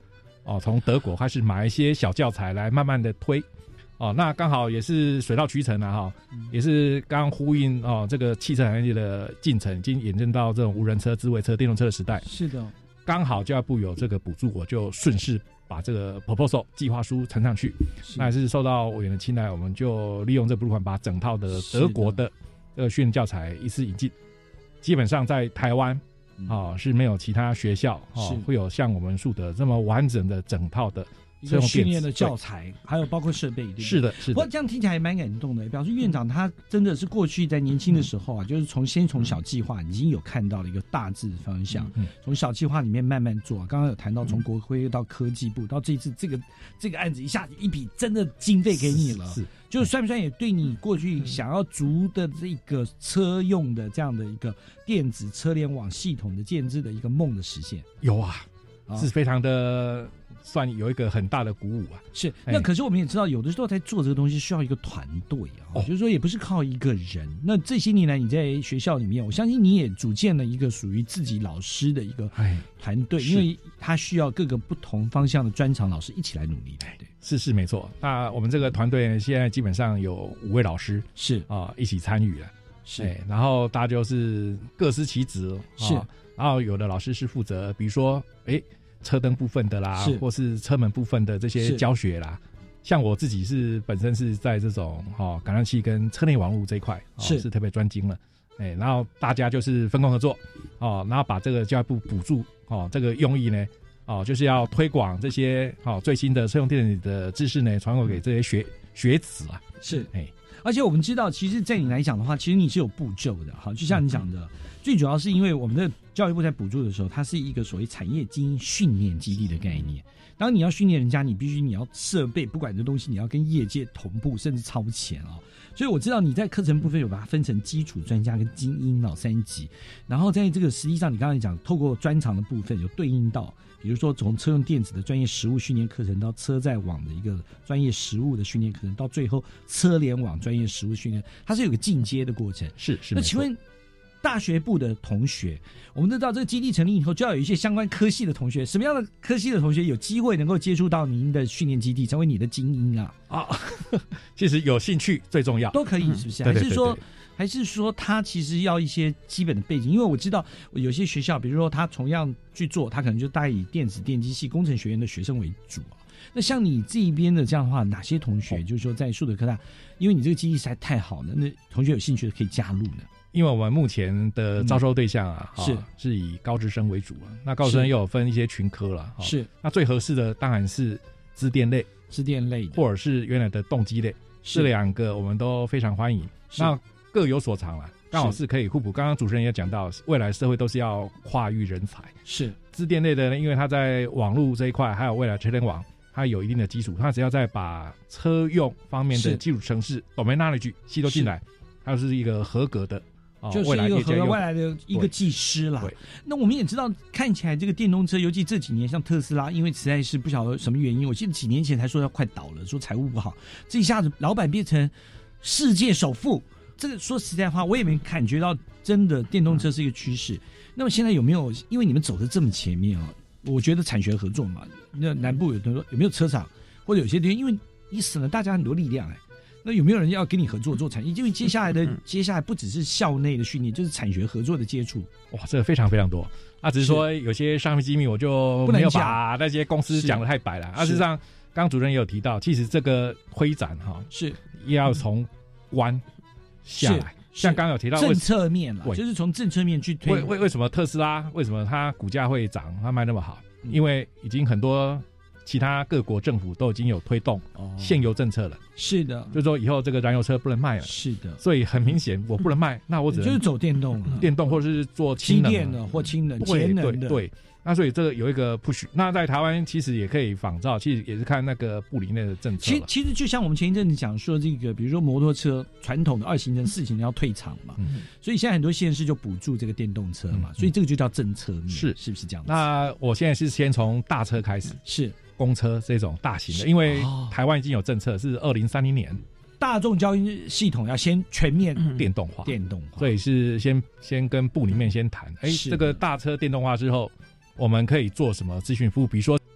Speaker 12: 哦，从德国开始买一些小教材来慢慢的推。哦，那刚好也是水到渠成啊，哈、嗯，也是刚呼应哦，这个汽车行业的进程已经演进到这种无人车、智慧车、电动车的时代。
Speaker 13: 是的，
Speaker 12: 刚好教育部有这个补助，我就顺势把这个 proposal 计划书呈上去。那也是受到委员的青睐，我们就利用这补助款，把整套的德国的这个训练教材一次引进。基本上在台湾啊、哦、是没有其他学校哦会有像我们树德这么完整的整套的。
Speaker 13: 一个训练的教材，还有包括设备，对不对？
Speaker 12: 是的，是的。
Speaker 13: 不过这样听起来蛮感动的，表示院长他真的是过去在年轻的时候啊，嗯、就是从先从小计划已经有看到了一个大致方向，嗯、从小计划里面慢慢做。刚刚有谈到从国科到科技部，到这次这个这个案子一下子一笔真的经费给你了，是，就是算不算也对你过去想要逐的这个车用的这样的一个电子车联网系统的建制的一个梦的实现？
Speaker 12: 有啊，啊是非常的。算有一个很大的鼓舞啊！
Speaker 13: 是，那可是我们也知道，有的时候在做这个东西需要一个团队啊，哦、就是说也不是靠一个人。那这些年来你在学校里面，我相信你也组建了一个属于自己老师的一个团队，因为他需要各个不同方向的专长老师一起来努力。对，
Speaker 12: 是是没错。那我们这个团队现在基本上有五位老师
Speaker 13: 是
Speaker 12: 啊、呃、一起参与了，
Speaker 13: 是，
Speaker 12: 然后大家就是各司其职，
Speaker 13: 是、
Speaker 12: 哦，然后有的老师是负责，比如说哎。车灯部分的啦，或是车门部分的这些教学啦，像我自己是本身是在这种哦感应器跟车内网络这一块、哦、是是特别专精了，哎，然后大家就是分工合作哦，然后把这个教育部补助哦这个用意呢哦就是要推广这些哦最新的车用电子的知识呢传授给这些学学子啊，
Speaker 13: 是哎。而且我们知道，其实，在你来讲的话，其实你是有步骤的，好，就像你讲的，嗯、最主要是因为我们的教育部在补助的时候，它是一个所谓产业精英训练基地的概念。当你要训练人家，你必须你要设备，不管这东西，你要跟业界同步，甚至超前啊、哦。所以我知道你在课程部分有把它分成基础专家跟精英老三级，然后在这个实际上，你刚才讲，透过专长的部分有对应到。比如说从车用电子的专业实务训练课程到车载网的一个专业实务的训练课程，到最后车联网专业实务训练，它是有个进阶的过程。
Speaker 12: 是是。
Speaker 13: 那请问大学部的同学，我们都知道这个基地成立以后，就要有一些相关科系的同学，什么样的科系的同学有机会能够接触到您的训练基地，成为你的精英啊？
Speaker 12: 啊，其实有兴趣最重要，
Speaker 13: 都可以，是不是？
Speaker 12: 嗯、对对对对
Speaker 13: 还是说？还是说他其实要一些基本的背景？因为我知道有些学校，比如说他同样去做，他可能就带以电子电机系工程学院的学生为主。那像你这一边的这样的话，哪些同学就是说在树德科大，因为你这个基地实在太好了，那同学有兴趣的可以加入呢？
Speaker 12: 因为我们目前的招收对象啊，
Speaker 13: 嗯、是、
Speaker 12: 哦、是以高职生为主啊。那高职生又有分一些群科了，
Speaker 13: 是、哦。
Speaker 12: 那最合适的当然是资电类、
Speaker 13: 资电类，
Speaker 12: 或者是原来的动机类，这两个我们都非常欢迎。那各有所长啦，刚好是可以互补。刚刚主持人也讲到，未来社会都是要跨域人才。
Speaker 13: 是
Speaker 12: 资电类的呢，因为它在网络这一块，还有未来车联网，它有一定的基础。它只要再把车用方面的基础程式 domain knowledge 吸收进来，它就是一个合格的，
Speaker 13: 哦、就是一个合格未来的一个技师啦。那我们也知道，看起来这个电动车，尤其这几年，像特斯拉，因为实在是不晓得什么原因，我记得几年前才说要快倒了，说财务不好，这一下子老板变成世界首富。这个说实在话，我也没感觉到真的电动车是一个趋势。那么现在有没有？因为你们走的这么前面啊，我觉得产学合作嘛。那南部有的说有没有车厂，或者有些地方，因为你省了大家很多力量哎。那有没有人要跟你合作做产业？因为接下来的、嗯、接下来不只是校内的训练，就是产学合作的接触。
Speaker 12: 哇，这个非常非常多。啊，只是说有些商业机密，我就没有把那些公司讲得太白了。啊，事实上，刚刚主任也有提到，其实这个推展哈
Speaker 13: 是
Speaker 12: 也要从官。下来，像刚刚有提到
Speaker 13: 政策面了，就是从政策面去推。
Speaker 12: 为为为什么特斯拉为什么它股价会涨，它卖那么好？嗯、因为已经很多其他各国政府都已经有推动现油政策了。哦、
Speaker 13: 是的，
Speaker 12: 就是说以后这个燃油车不能卖了。
Speaker 13: 是的，
Speaker 12: 所以很明显我不能卖，嗯、那我只能
Speaker 13: 就是走电动了，
Speaker 12: 电动或者是做氢能
Speaker 13: 电的或氢能、节能的。
Speaker 12: 对 对, 对，那所以这个有一个 push。那在台湾其实也可以仿照，其实也是看那个部里内的政策。
Speaker 13: 其其实就像我们前一阵子讲说，这个比如说摩托车传统的二行程、四行程要退场嘛，嗯、所以现在很多县市就补助这个电动车嘛，嗯、所以这个就叫政策面，
Speaker 12: 是
Speaker 13: 是不是这样子？
Speaker 12: 那我现在是先从大车开始，
Speaker 13: 是
Speaker 12: 公车这种大型的，因为台湾已经有政策是二零三零年。
Speaker 13: 大众交通系统要先全面
Speaker 12: 电动化，
Speaker 13: 电动化，
Speaker 12: 所以是先先跟部里面先谈，哎，这个大车电动化之后，我们可以做什么资讯服务？比如说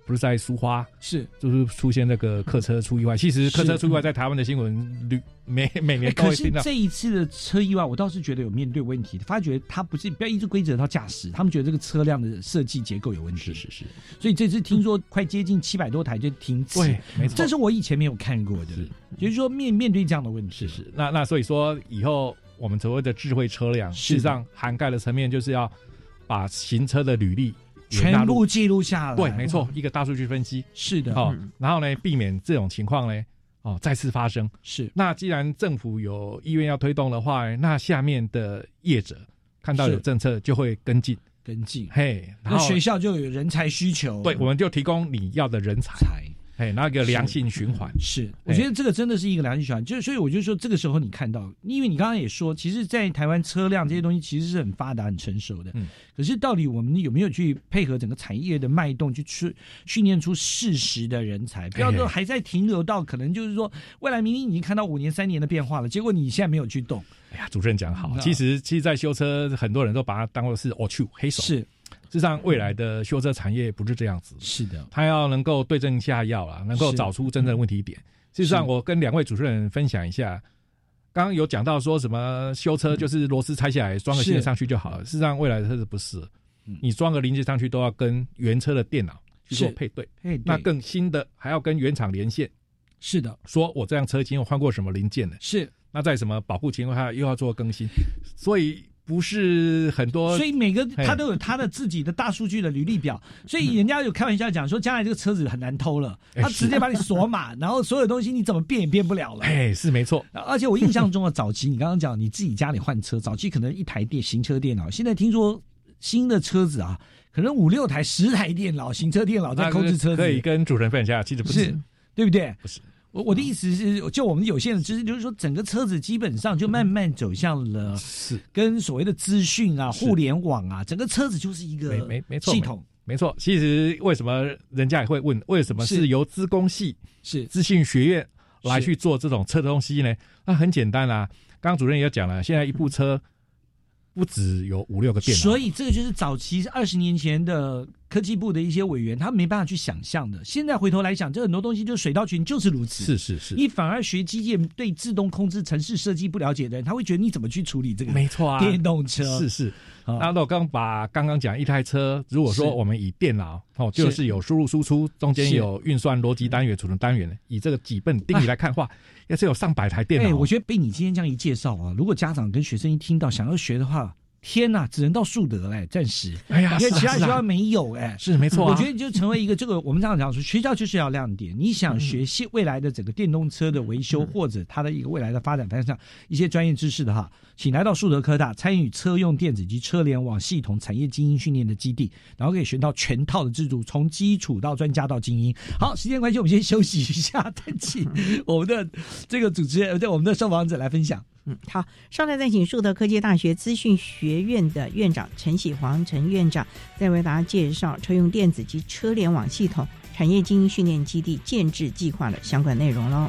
Speaker 12: 不是在苏花，
Speaker 13: 是
Speaker 12: 就是出现那个客车出意外。其实客车出意外在台湾的新闻屡每每年都会听到。
Speaker 13: 可是这一次的车意外，我倒是觉得有面对问题，发觉它不是不要一直归责到驾驶，他们觉得这个车辆的设计结构有问题。
Speaker 12: 是是是。
Speaker 13: 所以这次听说快接近七百多台就停驶，
Speaker 12: 对，没错，
Speaker 13: 这是我以前没有看过的。是，就是说面面对这样的问题，
Speaker 12: 是是。那那所以说以后我们所谓的智慧车辆，事实上涵盖的层面就是要把行车的履历
Speaker 13: 全部记录下来。
Speaker 12: 对，没错，一个大数据分析。
Speaker 13: 是的。
Speaker 12: 哦，嗯、然后呢，避免这种情况呢，哦，再次发生。
Speaker 13: 是。
Speaker 12: 那既然政府有意愿要推动的话，那下面的业者看到有政策就会跟进。
Speaker 13: 跟进。
Speaker 12: 嘿，然后
Speaker 13: 那学校就有人才需求。
Speaker 12: 对，我们就提供你要的人才。哎，那个良性循环
Speaker 13: 是, 是，我觉得这个真的是一个良性循环。就所以我就说，这个时候你看到，因为你刚刚也说，其实，在台湾车辆这些东西其实是很发达、很成熟的。嗯。可是，到底我们有没有去配合整个产业的脉动，去训训练出适时的人才？不要说还在停留到可能就是说，未来明明已经看到五年、三年的变化了，结果你现在没有去动。
Speaker 12: 哎呀，主持人讲好，其实其实，在修车，很多人都把它当作是哦去黑手。
Speaker 13: 是。
Speaker 12: 事实上，未来的修车产业不是这样子。
Speaker 13: 是的，
Speaker 12: 他要能够对症下药啦，能够找出真正的问题点。事实上，我跟两位主持人分享一下，刚刚有讲到说什么修车就是螺丝拆下来装个新的上去就好了。事实上，未来的车子不是，你装个零件上去都要跟原车的电脑去做配对。那更新的还要跟原厂连线。
Speaker 13: 是的，
Speaker 12: 说我这辆车已经有换过什么零件了。
Speaker 13: 是，
Speaker 12: 那在什么保护情况下又要做更新，所以。不是很多，
Speaker 13: 所以每个他都有他的自己的大数据的履历表，所以人家有开玩笑讲说，将来这个车子很难偷了，他直接把你锁码，然后所有东西你怎么变也变不了了。
Speaker 12: 哎，是没错。
Speaker 13: 而且我印象中的早期，你刚刚讲你自己家里换车，早期可能一台电行车电脑，现在听说新的车子啊，可能五六台、十台电脑、行车电脑在控制车子。
Speaker 12: 可以跟主持人分享一下，其实不是，
Speaker 13: 对不对？
Speaker 12: 不是。
Speaker 13: 我我的意思是，就我们有限的知识，就是说，整个车子基本上就慢慢走向了
Speaker 12: 是
Speaker 13: 跟所谓的资讯啊、互联网啊，整个车子就是一个
Speaker 12: 没没错
Speaker 13: 系统。
Speaker 12: 没错，其实为什么人家也会问，为什么是由资工系、
Speaker 13: 是
Speaker 12: 资讯学院来去做这种车的东西呢？那很简单啦、啊，刚刚主任也讲了，现在一部车不只有五六个电脑，
Speaker 13: 所以这个就是早期二十年前的科技部的一些委员，他没办法去想象的。现在回头来想，这很多东西就是水到渠成，就是如此。
Speaker 12: 是是是，
Speaker 13: 你反而学机械对自动控制、程式设计不了解的人，他会觉得你怎么去处理这个？
Speaker 12: 没错啊，
Speaker 13: 电动车
Speaker 12: 是是。那我刚把刚刚讲一台车，如果说我们以电脑哦，就是有输入输出，中间有运算逻辑单元、储存单元，以这个几份定义来看的话，要是有上百台电脑。
Speaker 13: 哎，我觉得被你今天这样一介绍啊，如果家长跟学生一听到想要学的话。天呐，只能到树德嘞，暂时。
Speaker 12: 哎呀，
Speaker 13: 因为其他学校没有哎，
Speaker 12: 是没错、啊。
Speaker 13: 我觉得就成为一个这个，我们这样讲说，学校就是要亮点。你想学习未来的整个电动车的维修，嗯、或者它的一个未来的发展方向，一些专业知识的哈，请来到树德科大参与车用电子及车联网系统产业精英训练的基地，然后可以学到全套的制度，从基础到专家到精英。好，时间关系，我们先休息一下，再请我们的这个主持人，对我们的受访者来分享。
Speaker 7: 嗯，好，稍后再请树德科技大学资讯学院的院长陈喜煌陈院长，再为大家介绍车用电子及车联网系统产业精英训练基地建制计划的相关内容喽。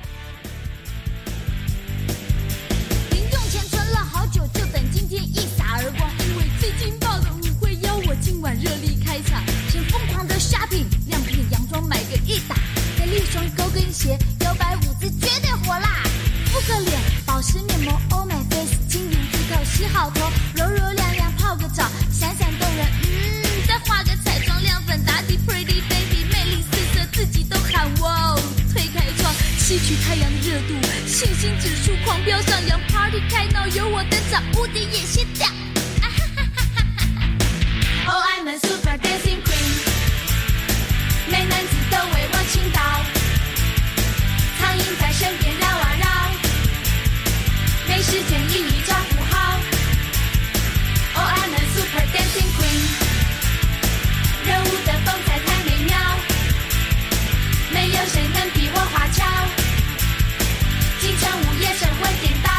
Speaker 21: 零用钱存了好久，就等今天一洒而光，因为最劲爆的舞会邀我今晚热力开场，先疯狂的 shopping， 亮片洋装买个一打，再立双高跟鞋，摇摆舞姿绝对火辣。敷个脸，保湿面膜 ，Oh my face， 晶莹剔透，洗好头，柔柔亮亮，泡个澡，闪闪动人。嗯，再画个彩妆，亮粉打底 ，Pretty baby， 魅力四射，自己都喊哇哦！推开窗，吸取太阳的热度，信心指数狂飙上扬 ，Party 开闹，有我登场，无敌也先掉。啊哈哈哈哈哈 ！Oh I'm a super dancing queen， 美男子都为我倾倒，苍蝇在身边绕啊绕。没时间一一照顾好 Oh I'm a super dancing queen， 热舞的风采太美妙，没有谁能比我花俏，京城午夜神魂颠倒。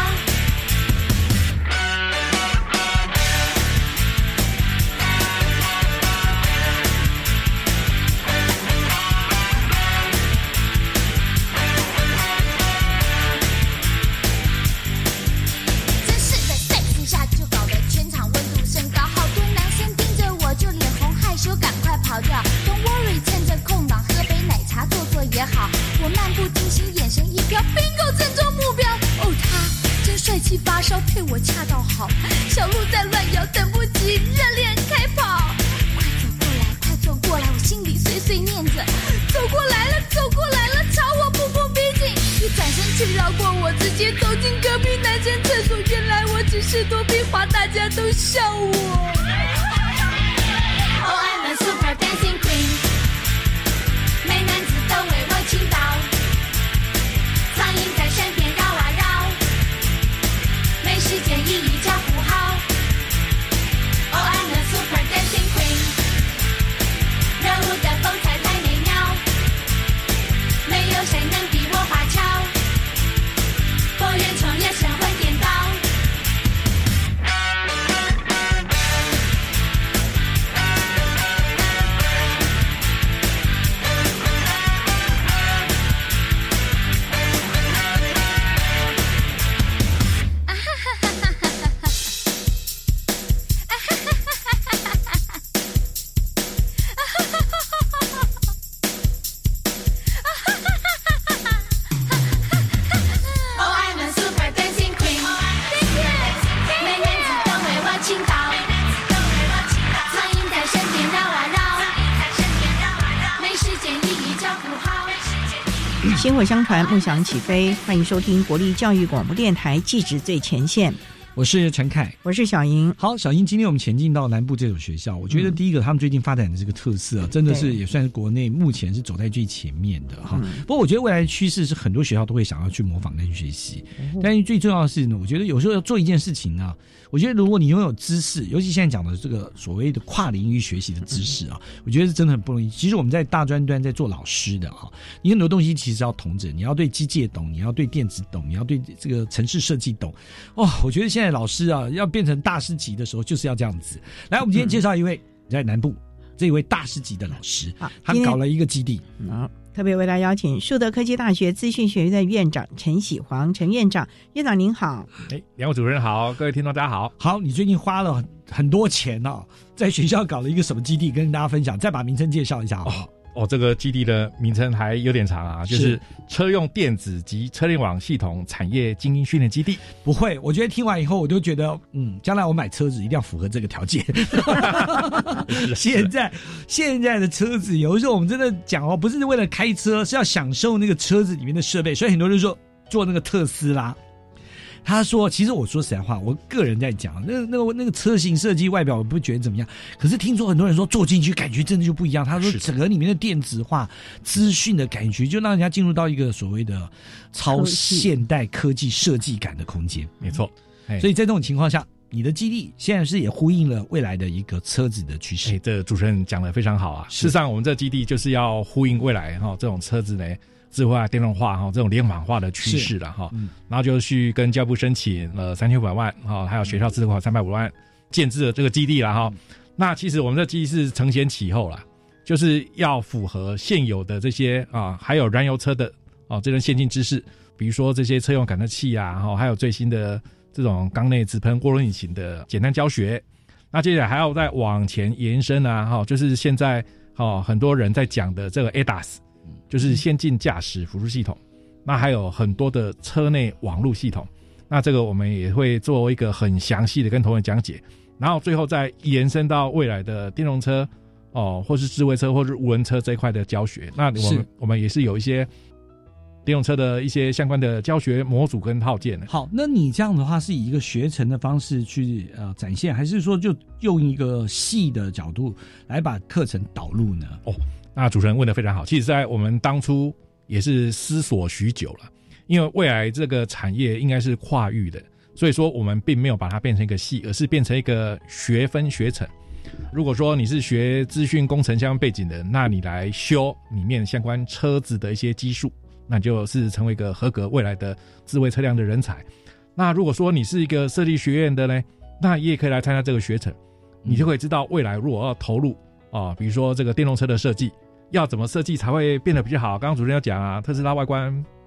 Speaker 21: 跑。我漫不经心，眼神一飘 ，bingo 正中目标。哦，他真帅气发烧，配我恰到好。小鹿在乱摇，等不及，热恋开跑。快走过来，快走过来，我心里碎碎念着，走过来了，走过来了，朝我步步逼近。一转身却绕过我，直接走进隔壁男生厕所。原来我只是躲避花，大家都笑我。Oh, I'm a super dancing queen， 美男子都为我倾倒，苍蝇在身边绕啊绕，没时间一一叫呼号。Oh, I'm a super dancing queen， 热舞的风采太美妙，没有谁能比我花俏，佛缘冲也神魂颠倒。
Speaker 7: 薪火相传，梦想起飞。欢迎收听国立教育广播电台技职最前线。
Speaker 13: 我是陈凯，
Speaker 7: 我是小莹。
Speaker 13: 好，小莹，今天我们前进到南部这所学校，我觉得第一个，他们最近发展的这个特色啊，真的是也算是国内目前是走在最前面的哈。嗯、不过我觉得未来的趋势是很多学校都会想要去模仿跟去学习，嗯、但是最重要的是呢，我觉得有时候要做一件事情啊，我觉得如果你拥有知识，尤其现在讲的这个所谓的跨领域学习的知识啊，嗯、我觉得是真的很不容易。其实我们在大专端在做老师的啊，你很多东西其实要统整，你要对机械懂，你要对电子懂，你要对这个程式设计懂。哦，我觉得现在老师啊要变成大师级的时候，就是要这样子。来，我们今天介绍一位在南部这位大师级的老师，
Speaker 7: 好，
Speaker 13: 他搞了一个基地。
Speaker 7: 好，特别为大家邀请树德科技大学资讯学院的院长陈喜煌陈院长，院长您好。
Speaker 12: 哎，两位主持人好，各位听众大家好。
Speaker 13: 好，你最近花了很多钱哦，在学校搞了一个什么基地，跟大家分享，再把名称介绍一下好不好？
Speaker 12: 哦哦，这个基地的名称还有点长啊，就是车用电子及车联网系统产业精英训练基地。
Speaker 13: 不会，我觉得听完以后，我就觉得，嗯，将来我买车子一定要符合这个条件。现在现在的车子，有的时候我们真的讲哦，不是为了开车，是要享受那个车子里面的设备，所以很多人说做那个特斯拉。他说：“其实我说实在话，我个人在讲，那那个那个车型设计外表我不觉得怎么样，可是听说很多人说坐进去感觉真的就不一样。他说整个里面的电子化、资讯的感觉，就让人家进入到一个所谓的超现代科技设计感的空间。
Speaker 12: 没错，
Speaker 13: 所以在这种情况下，你的基地现在是也呼应了未来的一个车子的趋势。
Speaker 12: 哎，这主持人讲得非常好啊！事实上，我们这基地就是要呼应未来哈、哦、这种车子呢。”智慧化、电动化哈，这种联网化的趋势了哈，嗯、然后就去跟教育部申请了三千五百万哈，还有学校自筹款三百五万，建制了这个基地了哈。嗯、那其实我们这基地是承先启后啦，就是要符合现有的这些啊，还有燃油车的啊这种先进知识，比如说这些车用感测器啊，哈，还有最新的这种缸内直喷涡轮引擎的简单教学。那接着还要再往前延伸啊，哈，就是现在哦很多人在讲的这个 A D A S。就是先进驾驶辅助系统，那还有很多的车内网络系统，那这个我们也会做一个很详细的跟同仁讲解，然后最后再延伸到未来的电动车哦，或是智慧车或是无人车这一块的教学。那我们我们也是有一些电动车的一些相关的教学模组跟套件。
Speaker 13: 好，那你这样的话是以一个学程的方式去呃展现，还是说就用一个系的角度来把课程导入呢？
Speaker 12: 哦。那主持人问得非常好，其实在我们当初也是思索许久了，因为未来这个产业应该是跨域的，所以说我们并没有把它变成一个系，而是变成一个学分学程。如果说你是学资讯工程相关背景的，那你来修里面相关车子的一些技术，那就是成为一个合格未来的智慧车辆的人才。那如果说你是一个设计学院的呢，那你也可以来参加这个学程，你就可以知道未来如果要投入啊，比如说这个电动车的设计要怎么设计才会变得比较好？刚刚主持人要讲啊，特斯拉外观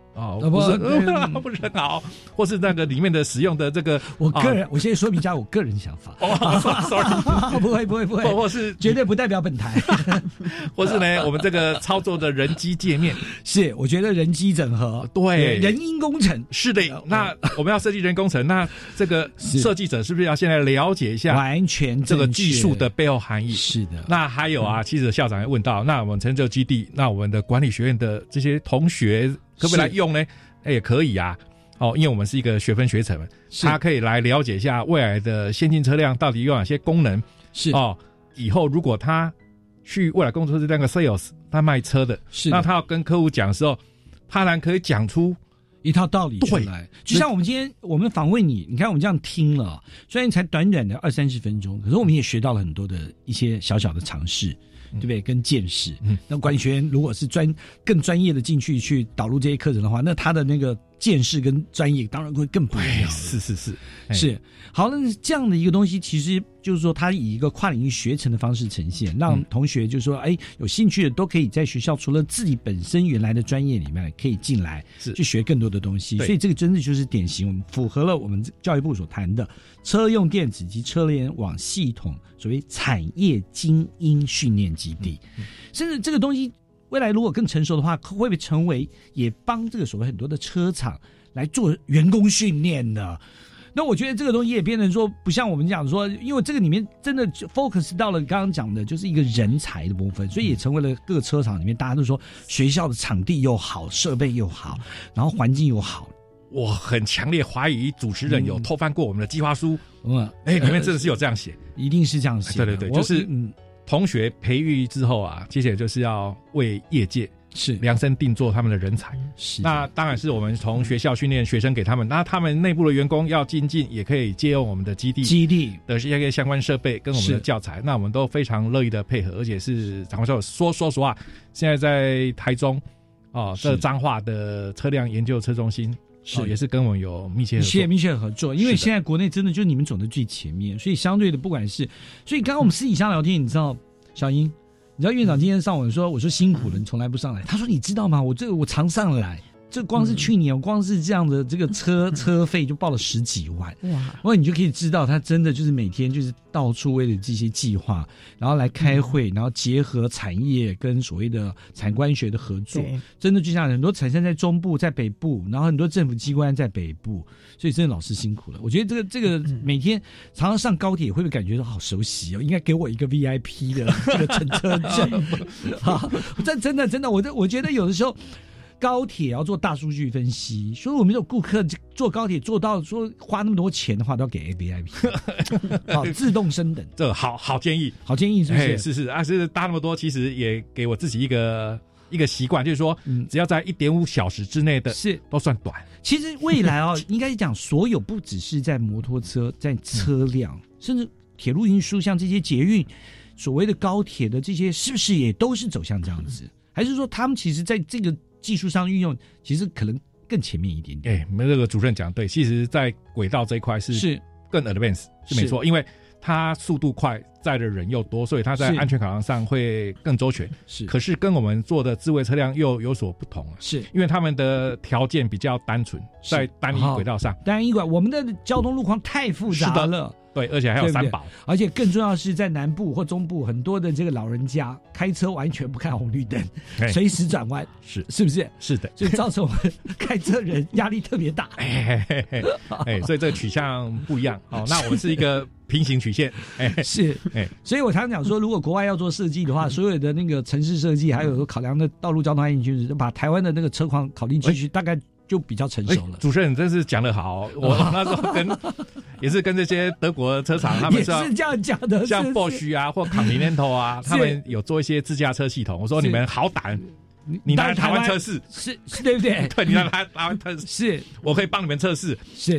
Speaker 12: 哦，不是、嗯、不是很好，或是那个里面的使用的这个，
Speaker 13: 我个人，
Speaker 12: 啊、
Speaker 13: 我现在说明一下我个人想法。
Speaker 12: 哦 ，sorry，
Speaker 13: 不会不会不会，
Speaker 12: 或或是
Speaker 13: 绝对不代表本台，
Speaker 12: 或是呢，我们这个操作的人机界面，
Speaker 13: 是我觉得人机整合，
Speaker 12: 对，
Speaker 13: 人因工程
Speaker 12: 是的。那我们要设计人工程，那这个设计者是不是要现在了解一下
Speaker 13: 完全
Speaker 12: 这个技术的背后含义？
Speaker 13: 是的。
Speaker 12: 那还有啊，其实校长也问到，那我们成就基地，那我们的管理学院的这些同学可不可以来用呢？哎，也可以啊。哦，因为我们是一个学分学程，他可以来了解一下未来的先进车辆到底有哪些功能。
Speaker 13: 是
Speaker 12: 哦，以后如果他去未来工作室那个 sales， 他卖车的，
Speaker 13: 是
Speaker 12: 那他要跟客户讲的时候，他然可以讲出
Speaker 13: 一套道理出来。就像我们今天我们访问你，你看我们这样听了，虽然才短短的二三十分钟，可是我们也学到了很多的一些小小的尝试。对不对？跟见识，嗯，那管理学院如果是专更专业的进去去导入这些课程的话，那他的那个见识跟专业当然会更不一样。
Speaker 12: 是是是
Speaker 13: 是。好，那这样的一个东西，其实就是说，它以一个跨领域学程的方式呈现，让同学就是说，哎，有兴趣的都可以在学校除了自己本身原来的专业里面，可以进来去学更多的东西。所以这个真的就是典型，我们符合了我们教育部所谈的车用电子及车联网系统所谓产业精英训练基地，嗯嗯、甚至这个东西未来如果更成熟的话，会不会成为也帮这个所谓很多的车厂来做员工训练呢？那我觉得这个东西也变成说，不像我们讲说，因为这个里面真的 focus 到了刚刚讲的，就是一个人才的部分，所以也成为了各个车厂里面大家都说学校的场地又好，设备又好，然后环境又好。
Speaker 12: 我很强烈怀疑主持人有偷翻过我们的计划书，嗯，哎，里面真的是有这样写，
Speaker 13: 一定是这样写。
Speaker 12: 对对对，就是同学培育之后啊，接下来就是要为业界
Speaker 13: 是
Speaker 12: 量身定做他们的人才。
Speaker 13: 是，
Speaker 12: 那当然是我们从学校训练学生给他们，那他们内部的员工要精进，也可以借用我们的基地
Speaker 13: 基地
Speaker 12: 的一些相关设备跟我们的教材，那我们都非常乐意的配合，而且是长教授说说实话，现在在台中哦，这彰化的车辆研究车中心。是、哦，也是跟我们有密切合作，
Speaker 13: 密切合作，因为现在国内真的就是你们走的最前面，所以相对的不管是，所以刚刚我们私底下聊天，你知道，小英，你知道院长今天上我说，我说辛苦了，你从来不上来，他说你知道吗？我这个我常上来。这光是去年，我光是这样的这个车车费就报了十几万，哇！哇，你就可以知道他真的就是每天就是到处为了这些计划，然后来开会，然后结合产业跟所谓的产官学的合作，真的就像很多产生在中部、在北部，然后很多政府机关在北部，所以真的老师辛苦了。我觉得这个这个每天常常上高铁，会不会感觉到好熟悉哦？应该给我一个 V I P 的这个乘车证。好，这真的真的，我我觉得有的时候。高铁要做大数据分析，所以我们有顾客坐高铁做到说花那么多钱的话，都要给 V I P， 好，自动升等，
Speaker 12: 这好好建议，
Speaker 13: 好建议是不是？
Speaker 12: 是是啊，是搭那么多，其实也给我自己一个一个习惯，就是说，嗯，只要在一点五小时之内的，
Speaker 13: 是
Speaker 12: 都算短。
Speaker 13: 其实未来哦，应该讲所有不只是在摩托车，在车辆，嗯、甚至铁路运输，像这些捷运，所谓的高铁的这些，是不是也都是走向这样子？嗯、还是说他们其实在这个技术上运用，其实可能更前面一点点。
Speaker 12: 哎，我们这个主任讲对，其实在轨道这一块是
Speaker 13: 是
Speaker 12: 更 advanced 是没错，因为它速度快，载的人又多，所以它在安全考量上会更周全。
Speaker 13: 是，
Speaker 12: 可是跟我们做的智慧车辆又有所不同啊，
Speaker 13: 是
Speaker 12: 因为他们的条件比较单纯，在单一轨道上。
Speaker 13: 单一轨，我们的交通路况太复杂了。
Speaker 12: 对，而且还有三宝，
Speaker 13: 而且更重要的是在南部或中部，很多的这个老人家开车完全不看红绿灯，随时转弯，
Speaker 12: 是
Speaker 13: 是不是？
Speaker 12: 是的，
Speaker 13: 所以造成我们开车人压力特别大。
Speaker 12: 哎，哎，所以这个取向不一样。哦，那我们是一个平行曲线。哎，
Speaker 13: 是，哎，所以我常常讲说，如果国外要做设计的话，所有的那个城市设计，还有考量的道路交通安全军事，把台湾的那个车况考虑进去，大概就比较成熟了。
Speaker 12: 主持人真是讲得好，我那时候跟也是跟这些德国车厂，他们
Speaker 13: 是是这样讲的，
Speaker 12: 像 Bosch 啊或 Continental 啊，他们有做一些自驾车系统。我说你们好胆，你拿台湾测试，
Speaker 13: 是是对不对？
Speaker 12: 对，你拿台湾测试，
Speaker 13: 是
Speaker 12: 我可以帮你们测试。
Speaker 13: 是，
Speaker 12: 哎，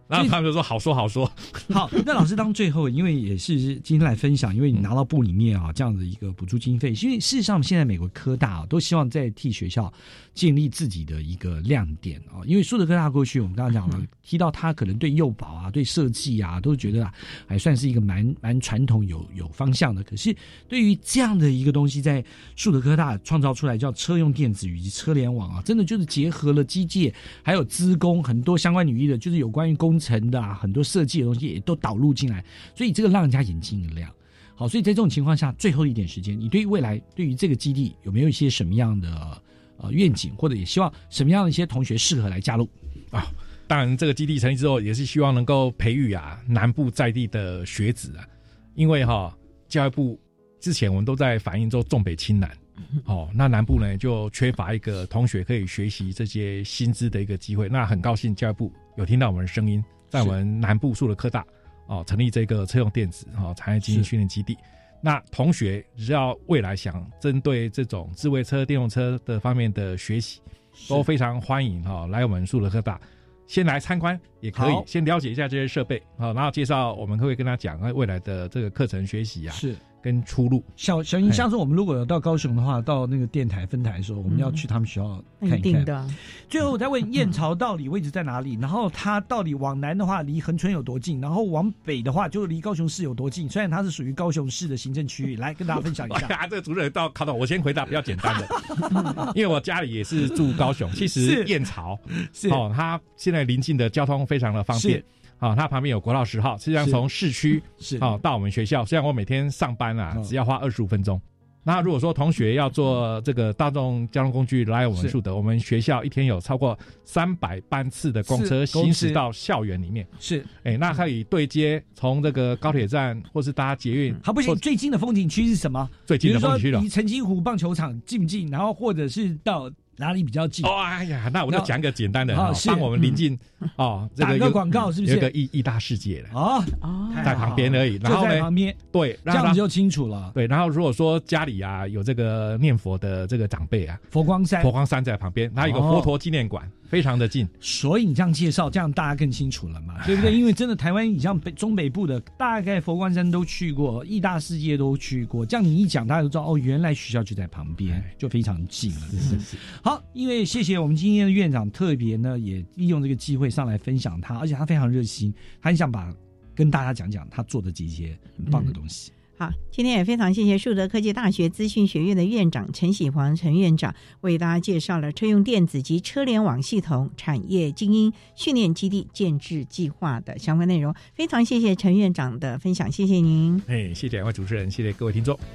Speaker 12: 然后他们就说好说好说。
Speaker 13: 好，那老师当最后，因为也是今天来分享，因为你拿到部里面啊这样的一个补助经费，因为事实上现在美国科大啊都希望在替学校建立自己的一个亮点啊，因为树德科大过去我们刚刚讲了，提到他可能对幼保啊、对设计啊都觉得啊还算是一个蛮蛮传统有有方向的，可是对于这样的一个东西，在树德科大创造出来叫车用电子以及车联网啊，真的就是结合了机械还有资工很多相关领域的，就是有关于工程的啊很多设计的东西也都导入进来，所以这个让人家眼睛一亮。好，所以在这种情况下，最后一点时间，你对于未来对于这个基地有没有一些什么样的呃愿景，或者也希望什么样的一些同学适合来加入
Speaker 12: 啊？当然，这个基地成立之后，也是希望能够培育啊南部在地的学子啊，因为哈、哦、教育部之前我们都在反映说重北轻南。哦，那南部呢就缺乏一个同学可以学习这些薪资的一个机会。那很高兴教育部有听到我们的声音，在我们南部树德科大哦成立这个车用电子哦产业经营训练基地。那同学只要未来想针对这种智慧车、电动车的方面的学习，都非常欢迎哦来我们树德科大。先来参观也可以，先了解一下这些设备啊，然后介绍我们会跟他讲未来的这个课程学习啊，是跟出路。
Speaker 13: 小小英，像是我们如果有到高雄的话，到那个电台分台的时候，我们要去他们学校看一看。
Speaker 7: 肯定的。
Speaker 13: 最后我再问燕巢到底位置在哪里？然后它到底往南的话离恒春有多近？然后往北的话就离高雄市有多近？虽然它是属于高雄市的行政区域，来跟大家分享一下。
Speaker 12: 啊，这个主持人到考到，我先回答比较简单的，因为我家里也是住高雄，其实燕巢是哦，它现在临近的交通非常的方便。啊、哦，它旁边有国道十号，实际上从市区是哦到我们学校，虽然我每天上班啊，只要花二十五分钟。那如果说同学要坐这个大众交通工具来我们树德，我们学校一天有超过三百班次的公车行驶到校园里面。
Speaker 13: 是，
Speaker 12: 哎，那可以对接从这个高铁站或是搭捷运。
Speaker 13: 好，不行，最近的风景区是什么？
Speaker 12: 最近的风景区了，
Speaker 13: 离澄清湖棒球场近不近？然后或者是到哪里比较近？
Speaker 12: 哦，哎呀，那我就讲个简单的，帮我们临近、嗯、哦，这个
Speaker 13: 打个广告是不是？
Speaker 12: 有个义义大世界的
Speaker 13: 哦，
Speaker 12: 在旁边而已，然后呢，
Speaker 13: 就在旁边，
Speaker 12: 对，
Speaker 13: 这样子就清楚了。
Speaker 12: 对，然后如果说家里啊有这个念佛的这个长辈啊，
Speaker 13: 佛光山，
Speaker 12: 佛光山在旁边，它有一个佛陀纪念馆。哦，非常的近，
Speaker 13: 所以你这样介绍，这样大家更清楚了嘛，对不对？因为真的台湾，你像北中北部的，大概佛光山都去过，义大世界都去过，这样你一讲，大家都知道哦，原来学校就在旁边，就非常近了。是是是。好，因为谢谢我们今天的院长，特别呢也利用这个机会上来分享他，而且他非常热心，他很想把跟大家讲讲他做的这些很棒的东西。
Speaker 7: 嗯，好，今天也非常谢谢树德科技大学资讯学院的院长陈喜煌陈院长为大家介绍了车用电子及车联网系统产业精英训练基地建制计划的相关内容。非常谢谢陈院长的分享，谢谢您。
Speaker 12: 哎，谢谢两位主持人，谢谢各位听众。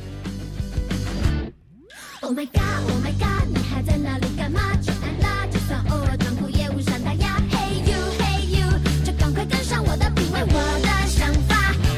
Speaker 21: Oh my god, oh my god， 你还在那里干嘛？去安啦，就算偶尔痛苦也无伤大雅。Hey you, hey you， 就赶快跟上我的品味，我的想法。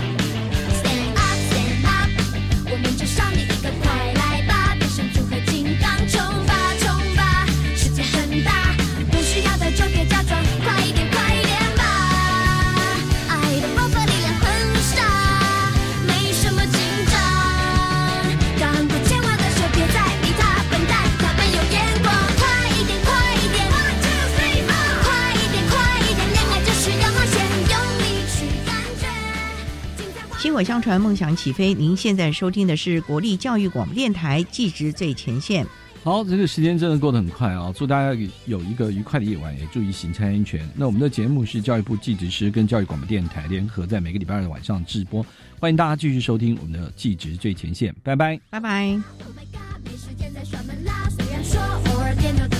Speaker 21: 我们就上你一个，快来吧！变身组合金刚，冲吧冲吧！世界很大，不需要太久，别假装，快一点快一点吧！爱的爆发力量很傻，没什么紧张，赶快牵我的手，别再理他笨蛋，他们有眼光，快一点快一点 ，one two three four， 快一点快一点，恋爱就是要冒险，用力去感觉。
Speaker 7: 薪火相传，梦想起飞。您现在收听的是国立教育广播电台技职最前线。
Speaker 8: 好，这个时间真的过得很快啊！祝大家有一个愉快的夜晚，也注意行车安全。那我们的节目是教育部技职师跟教育广播电台联合在每个礼拜二的晚上直播，欢迎大家继续收听我们的技职最前线，拜拜，
Speaker 7: 拜拜。
Speaker 21: Oh my god， 没时间再耍门啦，虽然说偶尔点头。